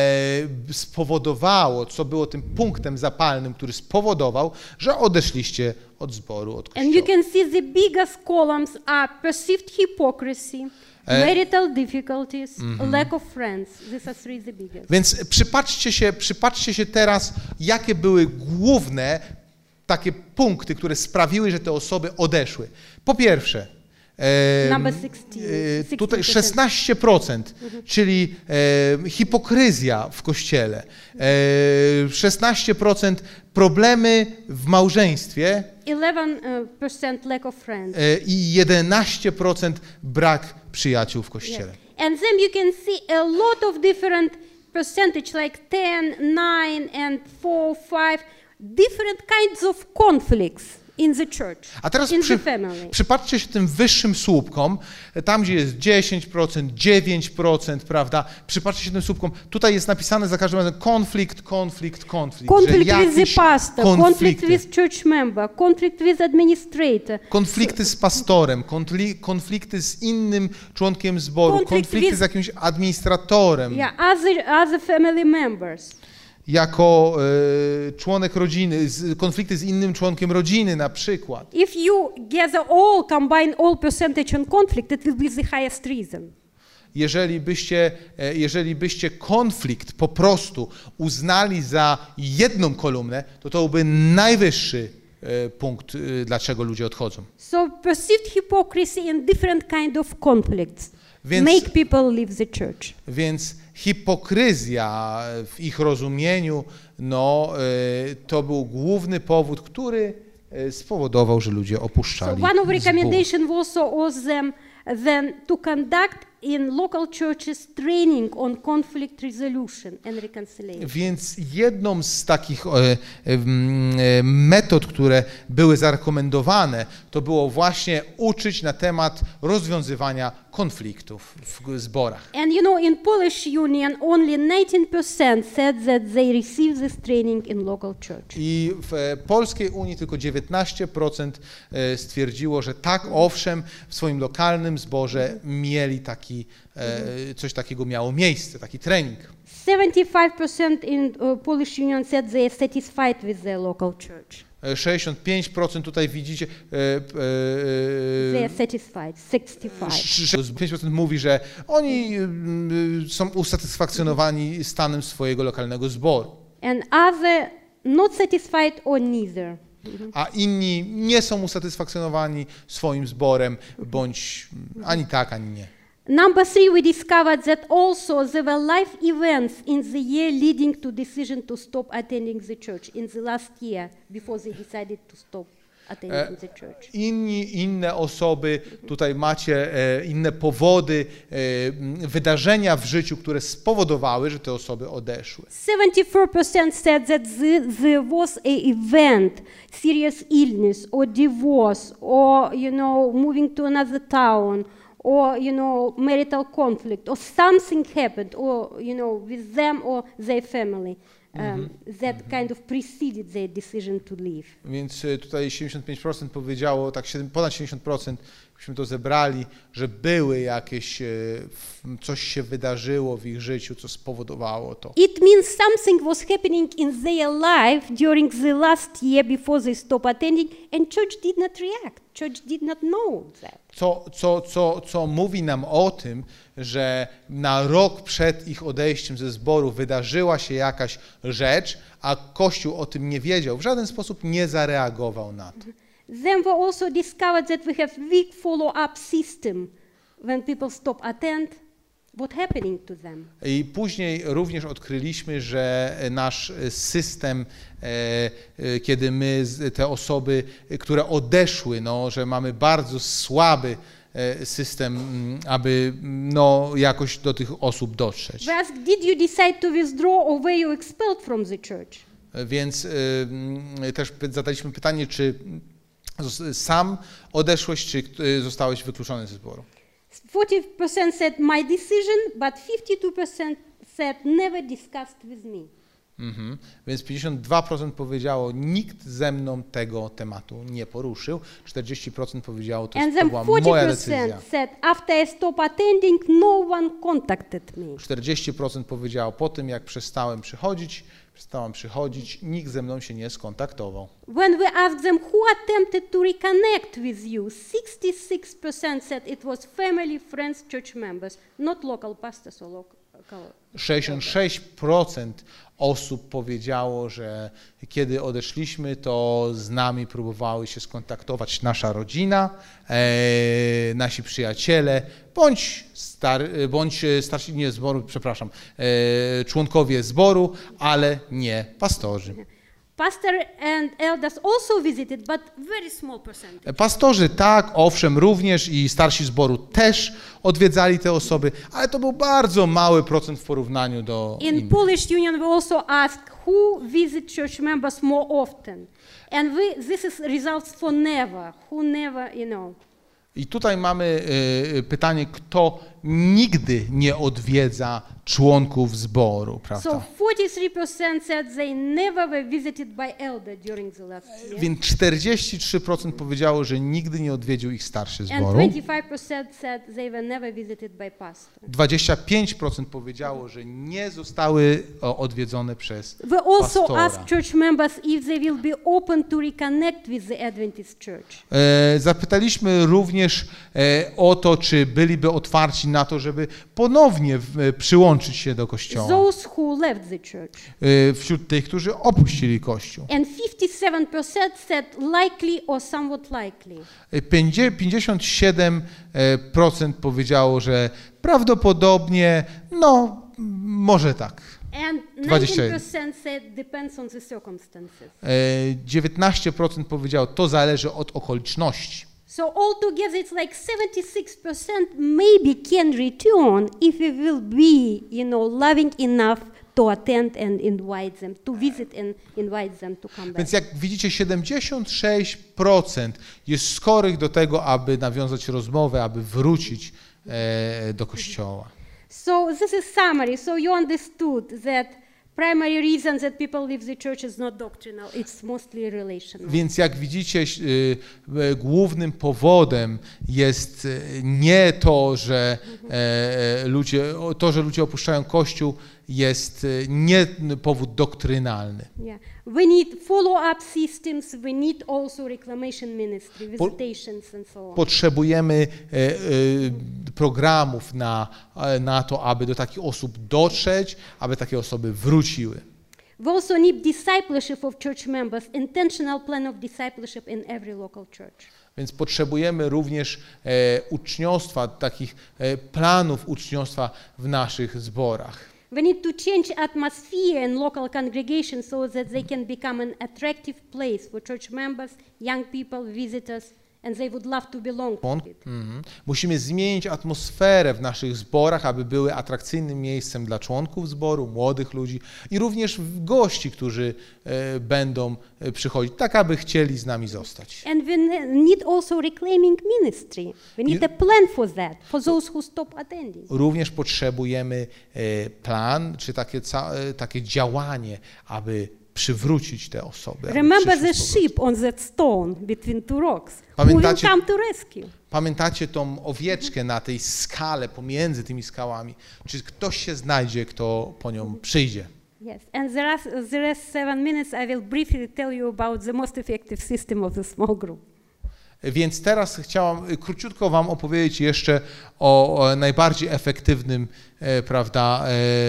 e, spowodowało, co było tym punktem zapalnym, który spowodował, że odeszliście od zboru, od And you Kościoła. can see the biggest columns are perceived hypocrisy, E, marital difficulties, lack of friends. These are three the biggest. Więc przypatrzcie się, przypatrzcie się teraz, jakie były główne takie punkty, które sprawiły, że te osoby odeszły. Po pierwsze, e, Number sixteen, e, tutaj sixteen percent. szesnaście procent, czyli e, hipokryzja w Kościele, e, szesnaście procent problemy w małżeństwie eleven percent lack of friends. e, i jedenaście procent brak przyjaciół w Kościele. Yes. And then you can see a lot of different percentage, like ten, nine, and four, five, different kinds of conflicts in the church, A teraz in przy, the family. przypatrzcie się tym wyższym słupkom, tam gdzie jest dziesięć procent, dziewięć procent, prawda? Przypatrzcie się tym słupkom. Tutaj jest napisane za każdym razem konflikt, konflikt, konflikt. że Conflict with jakieś the pastor, conflict konflikty, with church member, conflict with administrator, konflikty z pastorem, konfli- konflikty z innym członkiem zboru, Konflikt konflikty with- z jakimś administratorem. yeah, other other family members. Jako e, członek rodziny, z, konflikty z innym członkiem rodziny na przykład. If you gather all, combine all percentage on conflict, it will be the highest reason. Jeżeli byście, e, jeżeli byście konflikt po prostu uznali za jedną kolumnę, to to byłby najwyższy e, punkt, e, dlaczego ludzie odchodzą. So perceived hypocrisy and different kind of conflicts Więc- make people leave the church. Więc hipokryzja w ich rozumieniu, no, e, to był główny powód, który e, spowodował, że ludzie So opuszczali one of zbór. recommendation also was them then to conduct in local churches training on conflict resolution and reconciliation. Więc jedną z takich e, e, m, e, metod, które były zarekomendowane, to było właśnie uczyć na temat rozwiązywania konfliktów w zborach. And you know, in Polish Union, only nineteen percent said that they received this training in local church. I w e, polskiej Unii tylko dziewiętnaście procent e, stwierdziło, że tak, owszem, w swoim lokalnym zborze mieli taki, e, coś takiego miało miejsce, taki trening. seventy-five percent in uh, Polish Union said they are satisfied with their local church. E, sześćdziesiąt pięć procent tutaj widzicie, e, They e, are satisfied, sixty-five. pięć procent mówi, że oni y, są usatysfakcjonowani stanem swojego lokalnego zboru, And other not satisfied or neither. a inni nie są usatysfakcjonowani swoim zborem, bądź ani tak, ani nie. Number three, we discovered that also there were life events in the year leading to decision to stop attending the church in the last year before they decided to stop attending the church. Inni, inne osoby, tutaj macie e, inne powody, e, wydarzenia w życiu, które spowodowały, że te osoby odeszły. seventy-four percent said that the, there was a event, serious illness or divorce or, you know, moving to another town or, you know, marital conflict or something happened or, you know, with them or their family um, that kind of preceded their decision to leave. Więc y, tutaj siedemdziesiąt pięć procent powiedziało, tak siedem, ponad siedemdziesiąt procent, byśmy to zebrali, że były jakieś, y, w- coś się wydarzyło w ich życiu, co spowodowało to. It means something was happening in their life during the last year before they stopped attending, and church did not react. Church did not know that. Co, co, co, co mówi nam o tym, że na rok przed ich odejściem ze zboru wydarzyła się jakaś rzecz, a Kościół o tym nie wiedział, w żaden sposób nie zareagował na to. Then we also discovered that we have weak follow-up system. When people stop attend, what happening to them? I później również odkryliśmy, że nasz system, e, e, kiedy my, z- te osoby, które odeszły, no, że mamy bardzo słaby e, system, m, aby no, jakoś do tych osób dotrzeć. We asked, did you decide to withdraw or were you expelled from the church? Więc y, y, też py- zadaliśmy pytanie, czy zos- sam odeszłeś, czy y, zostałeś wykluczony ze zboru. forty percent said my decision, but fifty-two percent said never discussed with me. Mhm. Więc pięćdziesiąt dwa procent powiedziało, nikt ze mną tego tematu nie poruszył. czterdzieści procent powiedziało, to, And jest, to then była forty moja decyzja. percent said after I stopped attending, no one contacted me. czterdzieści procent powiedziało, po tym jak przestałem przychodzić, przestałam przychodzić, nikt ze mną się nie skontaktował. When we asked them who attempted to reconnect with you, sixty-six percent said it was family, friends, church members, not local pastors or local. sześćdziesiąt sześć procent osób powiedziało, że kiedy odeszliśmy, to z nami próbowały się skontaktować nasza rodzina, e, nasi przyjaciele, bądź, star, bądź starsi, nie zboru, przepraszam, e, członkowie zboru, ale nie pastorzy. Pastor and elders also visited, but very small percentage. Pastorzy tak, owszem, również i starsi zboru też odwiedzali te osoby, ale to był bardzo mały procent w porównaniu do In innych. Polish Union, we also ask who visit church members more often, and we, this is results for never. Who never, you know. I tutaj mamy y, pytanie, kto nigdy nie odwiedza członków zboru, So prawda? forty-three percent said they never were visited by elder during the last year, Więc czterdzieści trzy procent powiedziało, że nigdy nie odwiedził ich starszy and zboru. twenty-five percent said they were never visited by pastor. dwadzieścia pięć procent powiedziało, że nie zostały o, odwiedzone przez We also pastora. ask church members if they will be open to reconnect with the Adventist church. E, Zapytaliśmy również e, o to, czy byliby otwarci na to, żeby ponownie w- e, przyłączyć się do Kościoła. Those who left the church. E, Wśród tych, którzy opuścili Kościół. And fifty-seven percent said likely or somewhat likely. E, pięćdzie- pięćdziesiąt siedem procent powiedziało, że prawdopodobnie, no, m, może tak. And dwadzieścia nineteen jeden. percent said depends on the circumstances. E, dziewiętnaście procent powiedziało, to zależy od okoliczności. So altogether it's like seventy-six percent maybe can return if we will be, you know, loving enough to attend and invite them, to visit and invite them to come back. Więc jak widzicie, siedemdziesiąt sześć procent jest skorych do tego, aby nawiązać rozmowę, aby wrócić e, do Kościoła. So this is summary. So you understood that primary reason that people leave the church is not doctrinal, it's mostly relational. Więc jak widzicie, y, y, głównym powodem jest y, nie to, że e, ludzie, o- to, że ludzie opuszczają Kościół, jest y, nie powód doktrynalny. Yeah. We need follow-up systems, we need also reclamation ministry, Po- visitations and so on. Potrzebujemy e, e, programów na, e, na to, aby do takich osób dotrzeć, aby takie osoby wróciły. We also need discipleship of church members, intentional plan of discipleship in every local church. Więc potrzebujemy również e, uczniostwa, takich e, planów uczniostwa w naszych zborach. We need to change atmosphere in local congregations so that they can become an attractive place for church members, young people, visitors, and they would love to belong to it. Mhm. Musimy zmienić atmosferę w naszych zborach, aby były atrakcyjnym miejscem dla członków zboru, młodych ludzi i również gości, którzy e, będą e, przychodzić, tak aby chcieli z nami zostać. And we ne- need also reclaiming ministry. We need I- a plan for that, for those who stop attending. Również potrzebujemy e, plan, czy takie, ca- e, takie działanie, aby przywrócić te osoby. aby Remember przyszły the z powrotem. sheep on that stone between two rocks. Who will Pamiętacie- come to rescue? Pamiętacie tą owieczkę na tej skale, pomiędzy tymi skałami? Czy ktoś się znajdzie, kto po nią przyjdzie? Yes, and the rest, the rest seven minutes I will briefly tell you about the most effective system of the small group. Więc teraz chciałam y, króciutko wam opowiedzieć jeszcze o, o najbardziej efektywnym, e, prawda,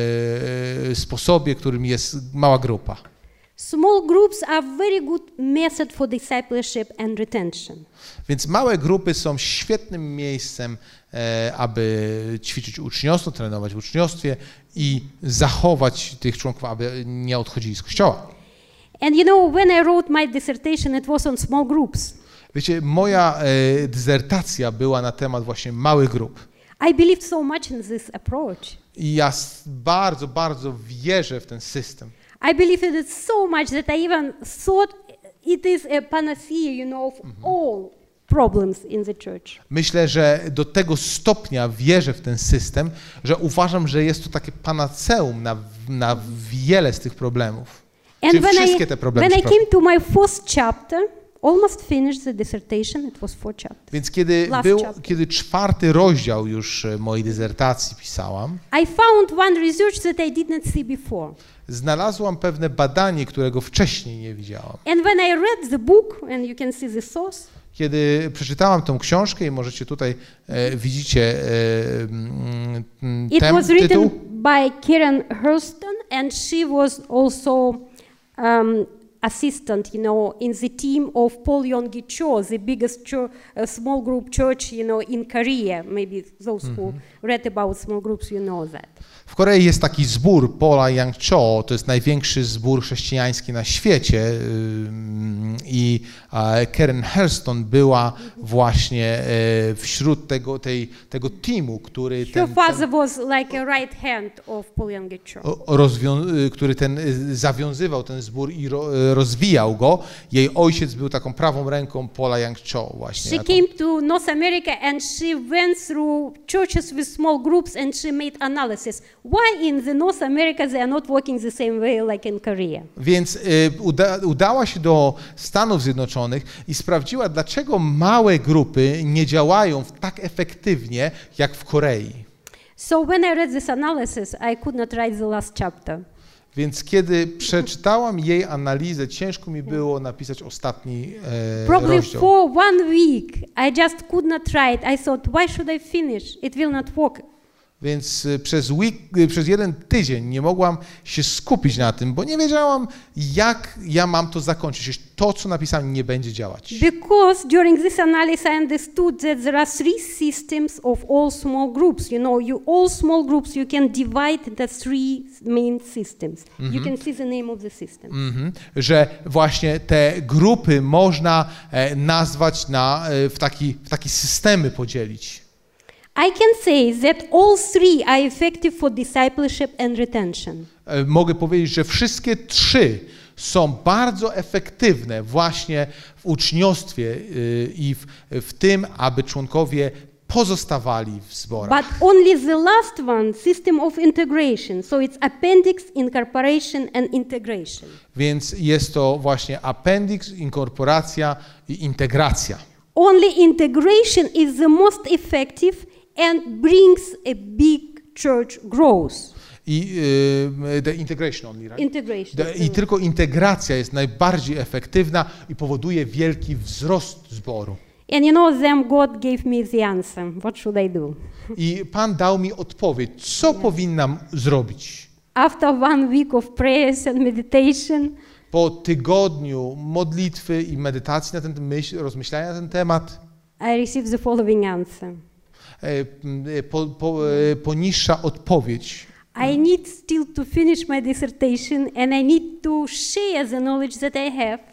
e, e, sposobie, którym jest mała grupa. Small groups are very good method for discipleship and retention. Więc małe grupy są świetnym miejscem, e, aby ćwiczyć uczniostwo, trenować w uczniostwie i zachować tych członków, aby nie odchodzili z kościoła. And you know, when I wrote my dissertation, it was on small groups. Wiecie, moja e, dysertacja była na temat właśnie małych grup. I believed so much in this approach. I ja s- bardzo, bardzo wierzę w ten system. I believe in it so much that I even thought it is a panacea, you know, of all problems in the church. Myślę, że do tego stopnia wierzę w ten system, że uważam, że jest to takie panaceum na, na wiele z tych problemów. Czy when wszystkie I, te problemy. when I przepraszam. came to my fourth chapter, almost finished the dissertation, it was four chapters. Więc kiedy, Last był, chapter. kiedy czwarty rozdział już e, mojej dysertacji pisałam, I found one research that I did not see before. znalazłam pewne badanie, którego wcześniej nie widziałam. And when I read the book, and you can see the source, Kiedy przeczytałam tą książkę i możecie tutaj e, widzicie e, mm, mm, it tem, was written tytuł, by Karen Hurston, and she was also um, assistant, you know, in the team of Paul Yonggi-cho, the biggest chur- uh, small group church, you know, in Korea. Maybe those who read about small groups, you know that. w Korei jest taki zbór Paula Yang-cho, to jest największy zbór chrześcijański na świecie ym, i e, Karen Hurston była właśnie e, wśród tego, tej, tego teamu, który Her ten, ten, father was like a right hand of Paul Yonggi-cho. o- rozwią- y, który ten y, zawiązywał ten zbór i ro, y, rozwijał go. Jej ojciec był taką prawą ręką Paula Yang-cho właśnie. She jako- came to North America and she went through churches with small groups and she made analysis. Why in the North America they are not working the same way like in Korea? Więc y, uda, udała się do Stanów Zjednoczonych i sprawdziła, dlaczego małe grupy nie działają w- tak efektywnie jak w Korei. So when I read this analysis, I could not write the last chapter. Więc kiedy przeczytałam jej analizę, ciężko mi było napisać ostatni e, Probably rozdział. for one week, I just could not write. I thought, why should I finish? It will not work. Więc y, przez, week, y, przez jeden tydzień nie mogłam się skupić na tym, bo nie wiedziałam, jak ja mam to zakończyć, jeśli to, co napisałem, nie będzie działać. Because during this analysis, I understood that there are three systems of all small groups. You know, you all small groups you can divide into three main systems. You can see the name of the system. Mhm. Że właśnie te grupy można e, nazwać na, e, w, taki, w takie systemy podzielić. I can say that all three are effective for discipleship and retention. E, mogę powiedzieć, że wszystkie trzy są bardzo efektywne właśnie w uczniostwie y, i w, w tym, aby członkowie pozostawali w zborach. But only the last one, system of integration. So it's appendix, incorporation, and integration. Więc jest to właśnie appendix, inkorporacja i integracja. Only integration is the most effective and brings a big church growth. I y, the integration only, right? Integration. The, I tylko integracja jest najbardziej efektywna i powoduje wielki wzrost zboru. And you know, then God gave me the answer. What should I do? I Pan dał mi odpowiedź, co powinnam zrobić. After one week of prayers and meditation, Po tygodniu modlitwy i medytacji na ten myśl, rozmyślania na ten temat, I received the following answer. e, po, po, e, poniższa odpowiedź. I need still to finish my dissertation and I need to share the knowledge that I have.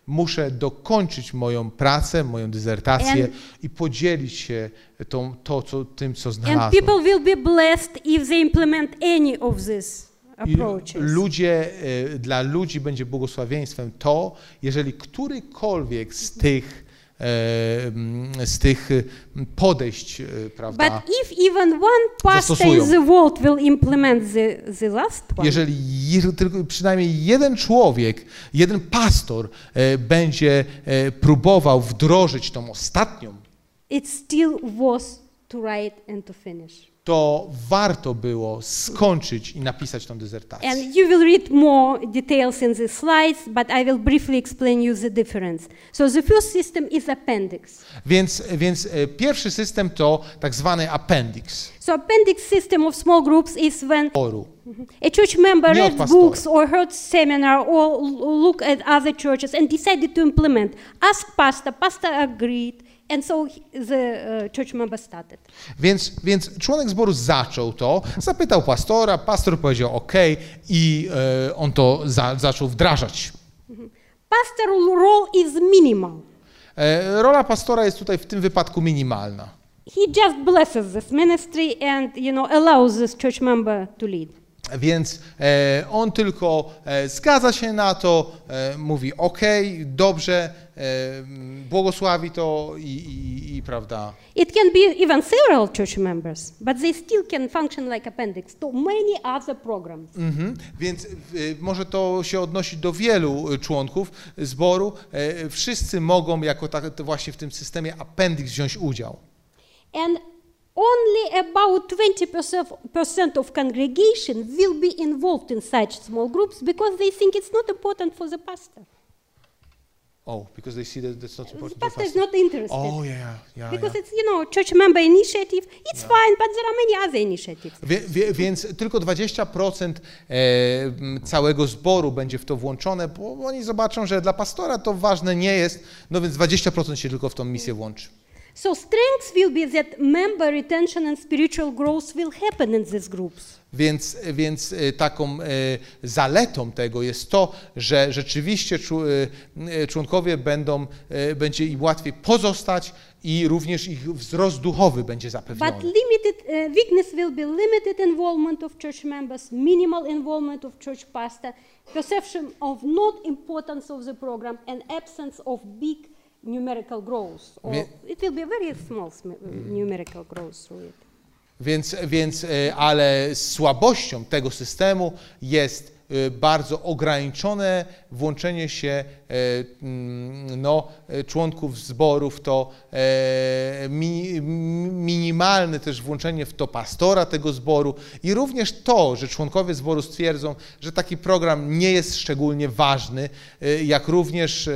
muszę dokończyć moją pracę, moją dezertację And- i podzielić się tą, to, co, tym, co And znalazłem. people will be blessed if they implement any of these I approaches. ludzie, e, dla ludzi będzie błogosławieństwem to, jeżeli którykolwiek z tych, e, m, z tych e, podejść, e, But prawda, if even one pastor Zastosują. in the world will implement the, the last one, jeżeli je, tylko przynajmniej jeden człowiek, jeden pastor e, będzie e, próbował wdrożyć tą ostatnią, it still was to write and to finish. to warto było skończyć i napisać tą dezertację. And you will read more details in the slides, but I will briefly explain you the difference. So the first system is appendix. Więc, więc e, pierwszy system to tak zwany appendix. So appendix system of small groups is when Oru. a church member Nie od reads pastora. books or heard seminar or l- look at other churches and decided to implement. Ask pastor, pastor agreed, and so he- the uh, church member started. Więc, więc członek zboru zaczął to, zapytał pastora, pastor powiedział OK i e, on to za, zaczął wdrażać. Pastoral role is minimal. E, rola pastora jest tutaj w tym wypadku minimalna. He just blesses this ministry and, you know, allows this church member to lead. Więc e, on tylko e, zgadza się na to, e, mówi OK, dobrze, e, błogosławi to i, i, i prawda. It can be even several church members, but they still can function like appendix to many other programs. Mhm. Więc e, może to się odnosi do wielu e, członków zboru. E, wszyscy mogą jako tak, to właśnie w tym systemie appendix wziąć udział. And only about twenty percent of congregation will be involved in such small groups because they think it's not important for the pastor. Oh, because they see that that's not The important. pastor is to not interested. Oh, yeah, yeah, Because yeah. it's, you know, church member initiative. It's fine, but there are many other initiatives. Wie, wie, więc tylko dwadzieścia procent e, m, całego zboru będzie w to włączone, bo oni zobaczą, że dla pastora to ważne nie jest, no więc dwadzieścia procent się tylko w tą misję włączy. So strengths will be that member retention and spiritual growth will happen in these groups. Więc, więc e, taką e, zaletą tego jest to, że rzeczywiście czu, e, członkowie będą, e, będzie im łatwiej pozostać i również ich wzrost duchowy będzie But zapewniony. limited uh, weakness will be limited involvement of church members, minimal involvement of church pastor, perception of not importance of the program, and absence of big numerical growth. Or Wie- it will be a very small sm- numerical growth through it. Więc, więc, e, ale słabością tego systemu jest e, bardzo ograniczone włączenie się e, mm, no, e, członków zborów, to e, mi, minimalne też włączenie w to pastora tego zboru i również to, że członkowie zboru stwierdzą, że taki program nie jest szczególnie ważny, e, jak również e,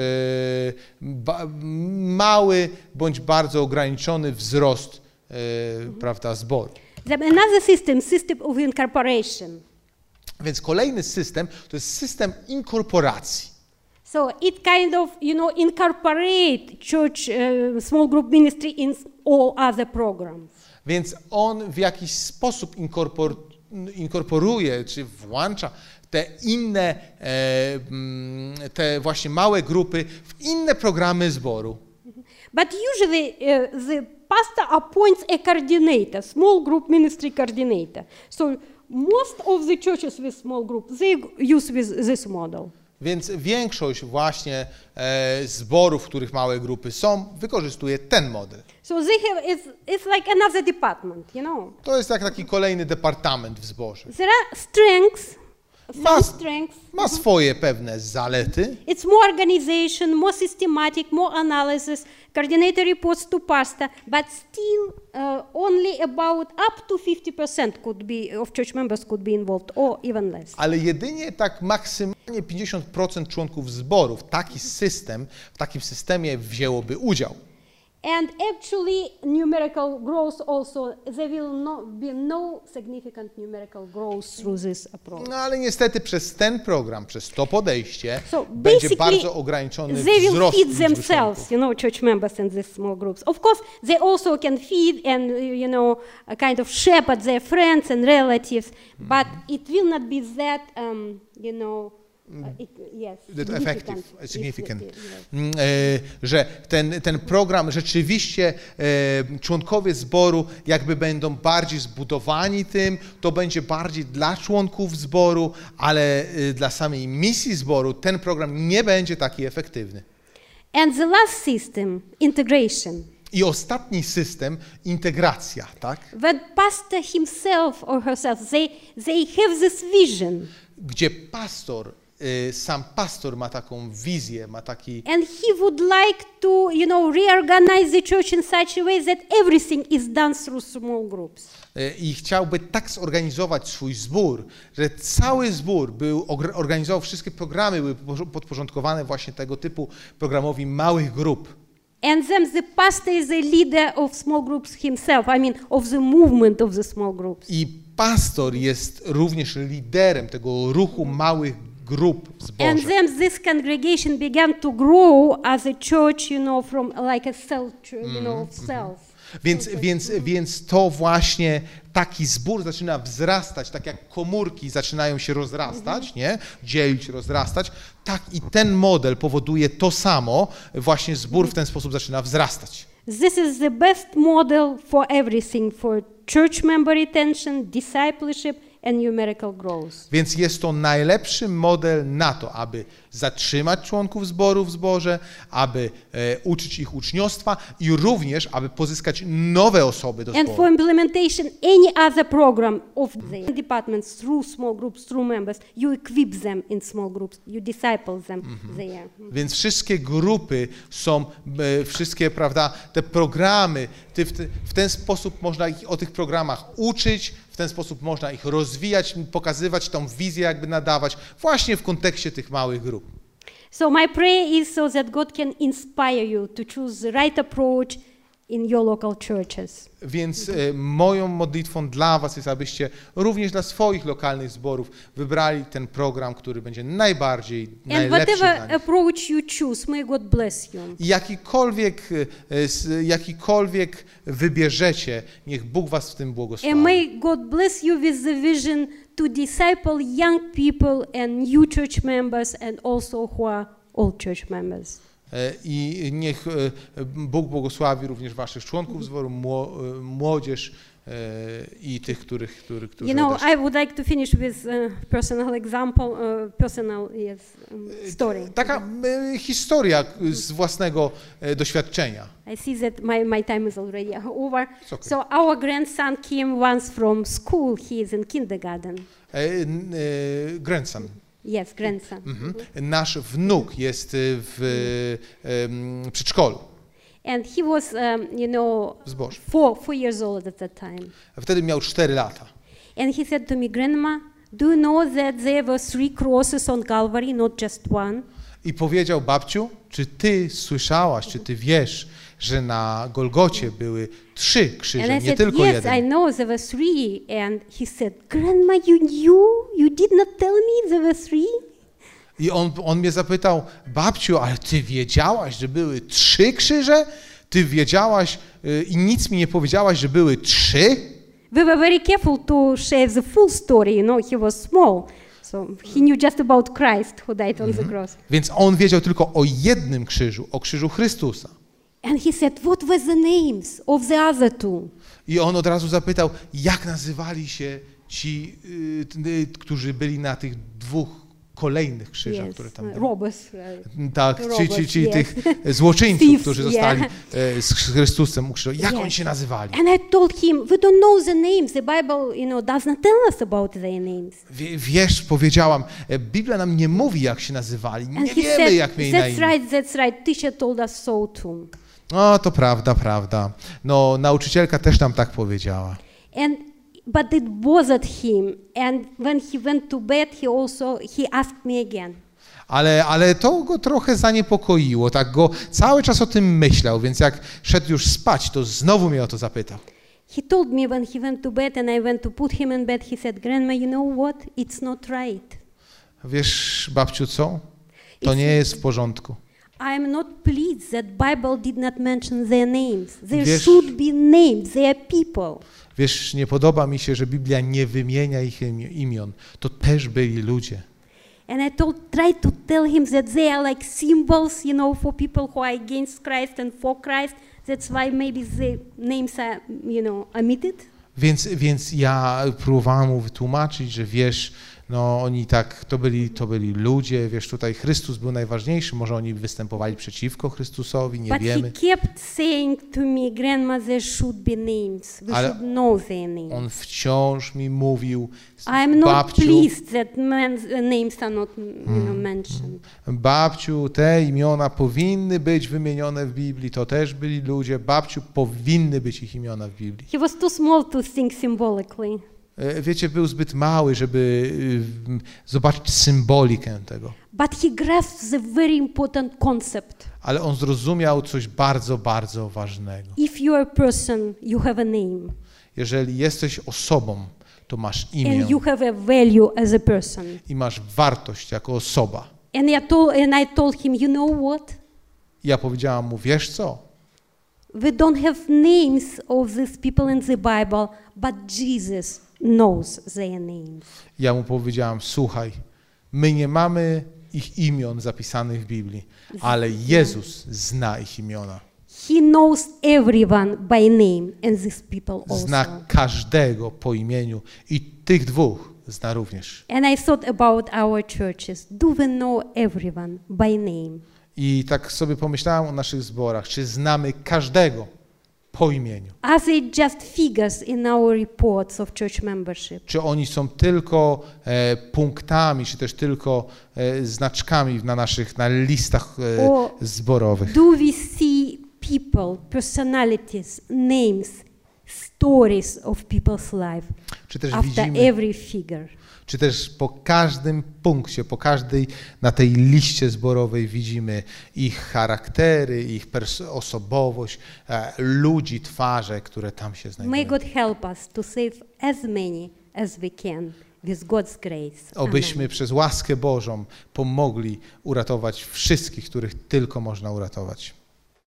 ba, mały bądź bardzo ograniczony wzrost E, prawda, zboru. Then another system, system of incorporation. Więc kolejny system to jest system inkorporacji. So it kind of, you know, incorporate church uh, small group ministry in all other programs. Więc on w jakiś sposób inkorpor, inkorporuje, czy włącza te inne, e, mm, te właśnie małe grupy w inne programy zboru. But usually uh, the pastor appoints a coordinator, small group ministry coordinator. So most of the churches with small group, they use with this model. Więc większość właśnie e, zborów, w których małe grupy są, wykorzystuje ten model. So they have, it's, it's like another department, you know. To jest jak taki kolejny departament w zborze. There are strengths, some Ma- strengths. Ma swoje pewne zalety. It's more organization, more systematic, more analysis. Coordinator reports to pastor, but still uh, only about up to fifty percent could be of church members could be involved, or even less. Ale jedynie tak maksymalnie pięćdziesiąt procent członków zboru w taki system, w takim systemie wzięłoby udział. And actually, numerical growth also, there will not be no significant numerical growth through this approach. No ale niestety przez ten program, przez to podejście So będzie basically, bardzo ograniczony they will wzrost feed liczby themselves, członków. you know, church members in these small groups. Of course, they also can feed and, you know, a kind of shepherd their friends and relatives, but it will not be that, um, you know, It, yes, effective, significant. significant. Yes, yes. Mm, e, że ten, ten program rzeczywiście e, członkowie zboru jakby będą bardziej zbudowani tym, to będzie bardziej dla członków zboru, ale e, dla samej misji zboru ten program nie będzie taki efektywny. And the last system, integration. I ostatni system, integracja, tak? When pastor himself or herself, they, they have this vision. Gdzie pastor, y, sam pastor ma taką wizję, ma taki... And he would like to, you know, reorganize the church in such a way that everything is done through small groups. y, I chciałby tak zorganizować swój zbór, że cały zbór był, organizował, wszystkie programy były podporządkowane właśnie tego typu programowi małych grup. And then the pastor is the leader of small groups himself, I mean, of the movement of the small groups. I pastor jest również liderem tego ruchu małych grup w zborze. And then this congregation began to grow as a church, you know, from like a cell, you know, of cells. Więc, więc, więc to właśnie taki zbór zaczyna wzrastać, tak jak komórki zaczynają się rozrastać, nie? Dzielić, rozrastać, tak i ten model powoduje to samo, właśnie zbór w ten sposób zaczyna wzrastać. This is the best model for everything, for church member retention, discipleship and numerical growth. Więc jest to najlepszy model na to, aby zatrzymać członków zboru w zborze, aby e, uczyć ich uczniostwa i również, aby pozyskać nowe osoby do And for zboru. implementation any other program of the departments through small groups, through members, you equip them in small groups, you disciple them there. Więc wszystkie grupy są, e, wszystkie, prawda, te programy, ty, w, te, w ten sposób można ich o tych programach uczyć, w ten sposób można ich rozwijać, pokazywać tą wizję, jakby nadawać, właśnie w kontekście tych małych grup. So my prayer is so that God can inspire you to choose the right approach in your local churches. Więc e, moją modlitwą dla was jest, abyście również dla swoich lokalnych zborów wybrali ten program, który będzie najbardziej, And najlepszy dla whatever nich. approach you choose, may God bless you. I jakikolwiek, e, s- jakikolwiek wybierzecie, niech Bóg was w tym And błogosławi. may God bless you with the vision to disciple young people and new church members and also who are old church members. E, I niech e, Bóg błogosławi również waszych członków zboru, mło- e, młodzież e, i tych, których, których, którzy You know, odeszli. I would like to finish with a personal example, uh, personal yes, um, story. Taka e, historia z własnego e, doświadczenia. I see that my, my time is already over. It's okay. So our grandson came once from school. He is in kindergarten. E, n- e, grandson. Yes, grandson. Mhm. Nasz wnuk jest w em, przedszkolu, And he was, um, you know, w zborze. four, four years old at that time. Wtedy miał cztery lata. And he said to me, Grandma, do you know that there were three crosses on Calvary, not just one? I powiedział: babciu, czy ty słyszałaś, czy ty wiesz, że na Golgocie były trzy krzyże, And I nie said, tylko yes, jeden? I know there were three. And he said, Grandma, you knew? You did not tell me there were three? I on, on mnie zapytał: babciu, ale ty wiedziałaś, że były trzy krzyże? Ty wiedziałaś y, i nic mi nie powiedziałaś, że były trzy? We were very careful to share the full story, you know, he was small. So he knew just about Christ who died on the cross. Więc on wiedział tylko o jednym krzyżu, o krzyżu Chrystusa. And he said, what were the names of the other two? I on od razu zapytał, jak nazywali się ci, y, t- y, którzy byli na tych dwóch kolejnych krzyżach, Yes, które tam uh, były. robbers. right? Tak, czyli, czyli, czyli Yes. tych złoczyńców, Thieves, którzy zostali yeah. e, z Chrystusem ukrzyżowani. Jak Yes. oni się nazywali? And I told him, we don't know the names. The Bible, you know, does not tell us about their names. Wie- Wiesz, powiedziałam, e, Biblia nam nie mówi, jak się nazywali. And Nie he wiemy, said, jak mieli na that's imię. right, that's right. Teacher told us so too. No, to prawda, prawda. No, nauczycielka też nam tak powiedziała. And but it bothered him. And when he went to bed, he also he asked me again. Ale, ale to go trochę zaniepokoiło, tak go cały czas o tym myślał, więc jak szedł już spać, to znowu mnie o to zapytał. He told me when he went to bed and I went to put him in bed, he said, Grandma, you know what? It's not right. Wiesz, babciu, co? To nie jest w porządku. I'm not pleased that Bible did not mention their names. There Wiesz- should be names. They are people. Wiesz, nie podoba mi się, że Biblia nie wymienia ich imi- imion. To też byli ludzie. And I told, tried to tell him that they are like symbols, you know, for people who are against Christ and for Christ. That's why maybe the names are, you know, omitted. Więc, więc ja próbowałem mu wytłumaczyć, że wiesz, no oni tak, to byli, to byli ludzie, wiesz, tutaj Chrystus był najważniejszy, może oni występowali przeciwko Chrystusowi, nie But wiemy. he kept saying to me, Grandma, there should be names. We Ale should know their names. On wciąż mi mówił, I'm not babciu, pleased that men's names are not, you know, mentioned. babciu, te imiona powinny być wymienione w Biblii, to też byli ludzie, babciu, powinny być ich imiona w Biblii. He was too small to think symbolically. Wiecie, był zbyt mały, żeby y, zobaczyć symbolikę tego. But he grasped the very important concept. Ale on zrozumiał coś bardzo, bardzo ważnego. If you are a person, you have a name. Jeżeli jesteś osobą, to masz imię And you have a value as a person. i masz wartość jako osoba. And I told, and I told him, you know what? Ja powiedziałam mu, wiesz co? We don't have names of these people in the Bible, but Jesus knows their names. Ja mu powiedziałam, słuchaj, my nie mamy ich imion zapisanych w Biblii, ale Jezus zna ich imiona. He knows everyone by name and these people also. Zna każdego po imieniu i tych dwóch zna również. And I thought about our churches. Do we know everyone by name? I tak sobie pomyślałem o naszych zborach, czy znamy każdego po imieniu. Are they just figures in our reports of church membership? Czy oni są tylko e, punktami, czy też tylko e, znaczkami na naszych na listach e, O, zborowych? Do we see people, personalities, names, stories of people's life Czy też after widzimy, every figure? czy też po każdym punkcie, po każdej na tej liście zborowej widzimy ich charaktery, ich osobowość, e, ludzi, twarze, które tam się May znajdują. God help us to save as many as we can with God's grace. Obyśmy Amen. przez łaskę Bożą pomogli uratować wszystkich, których tylko można uratować.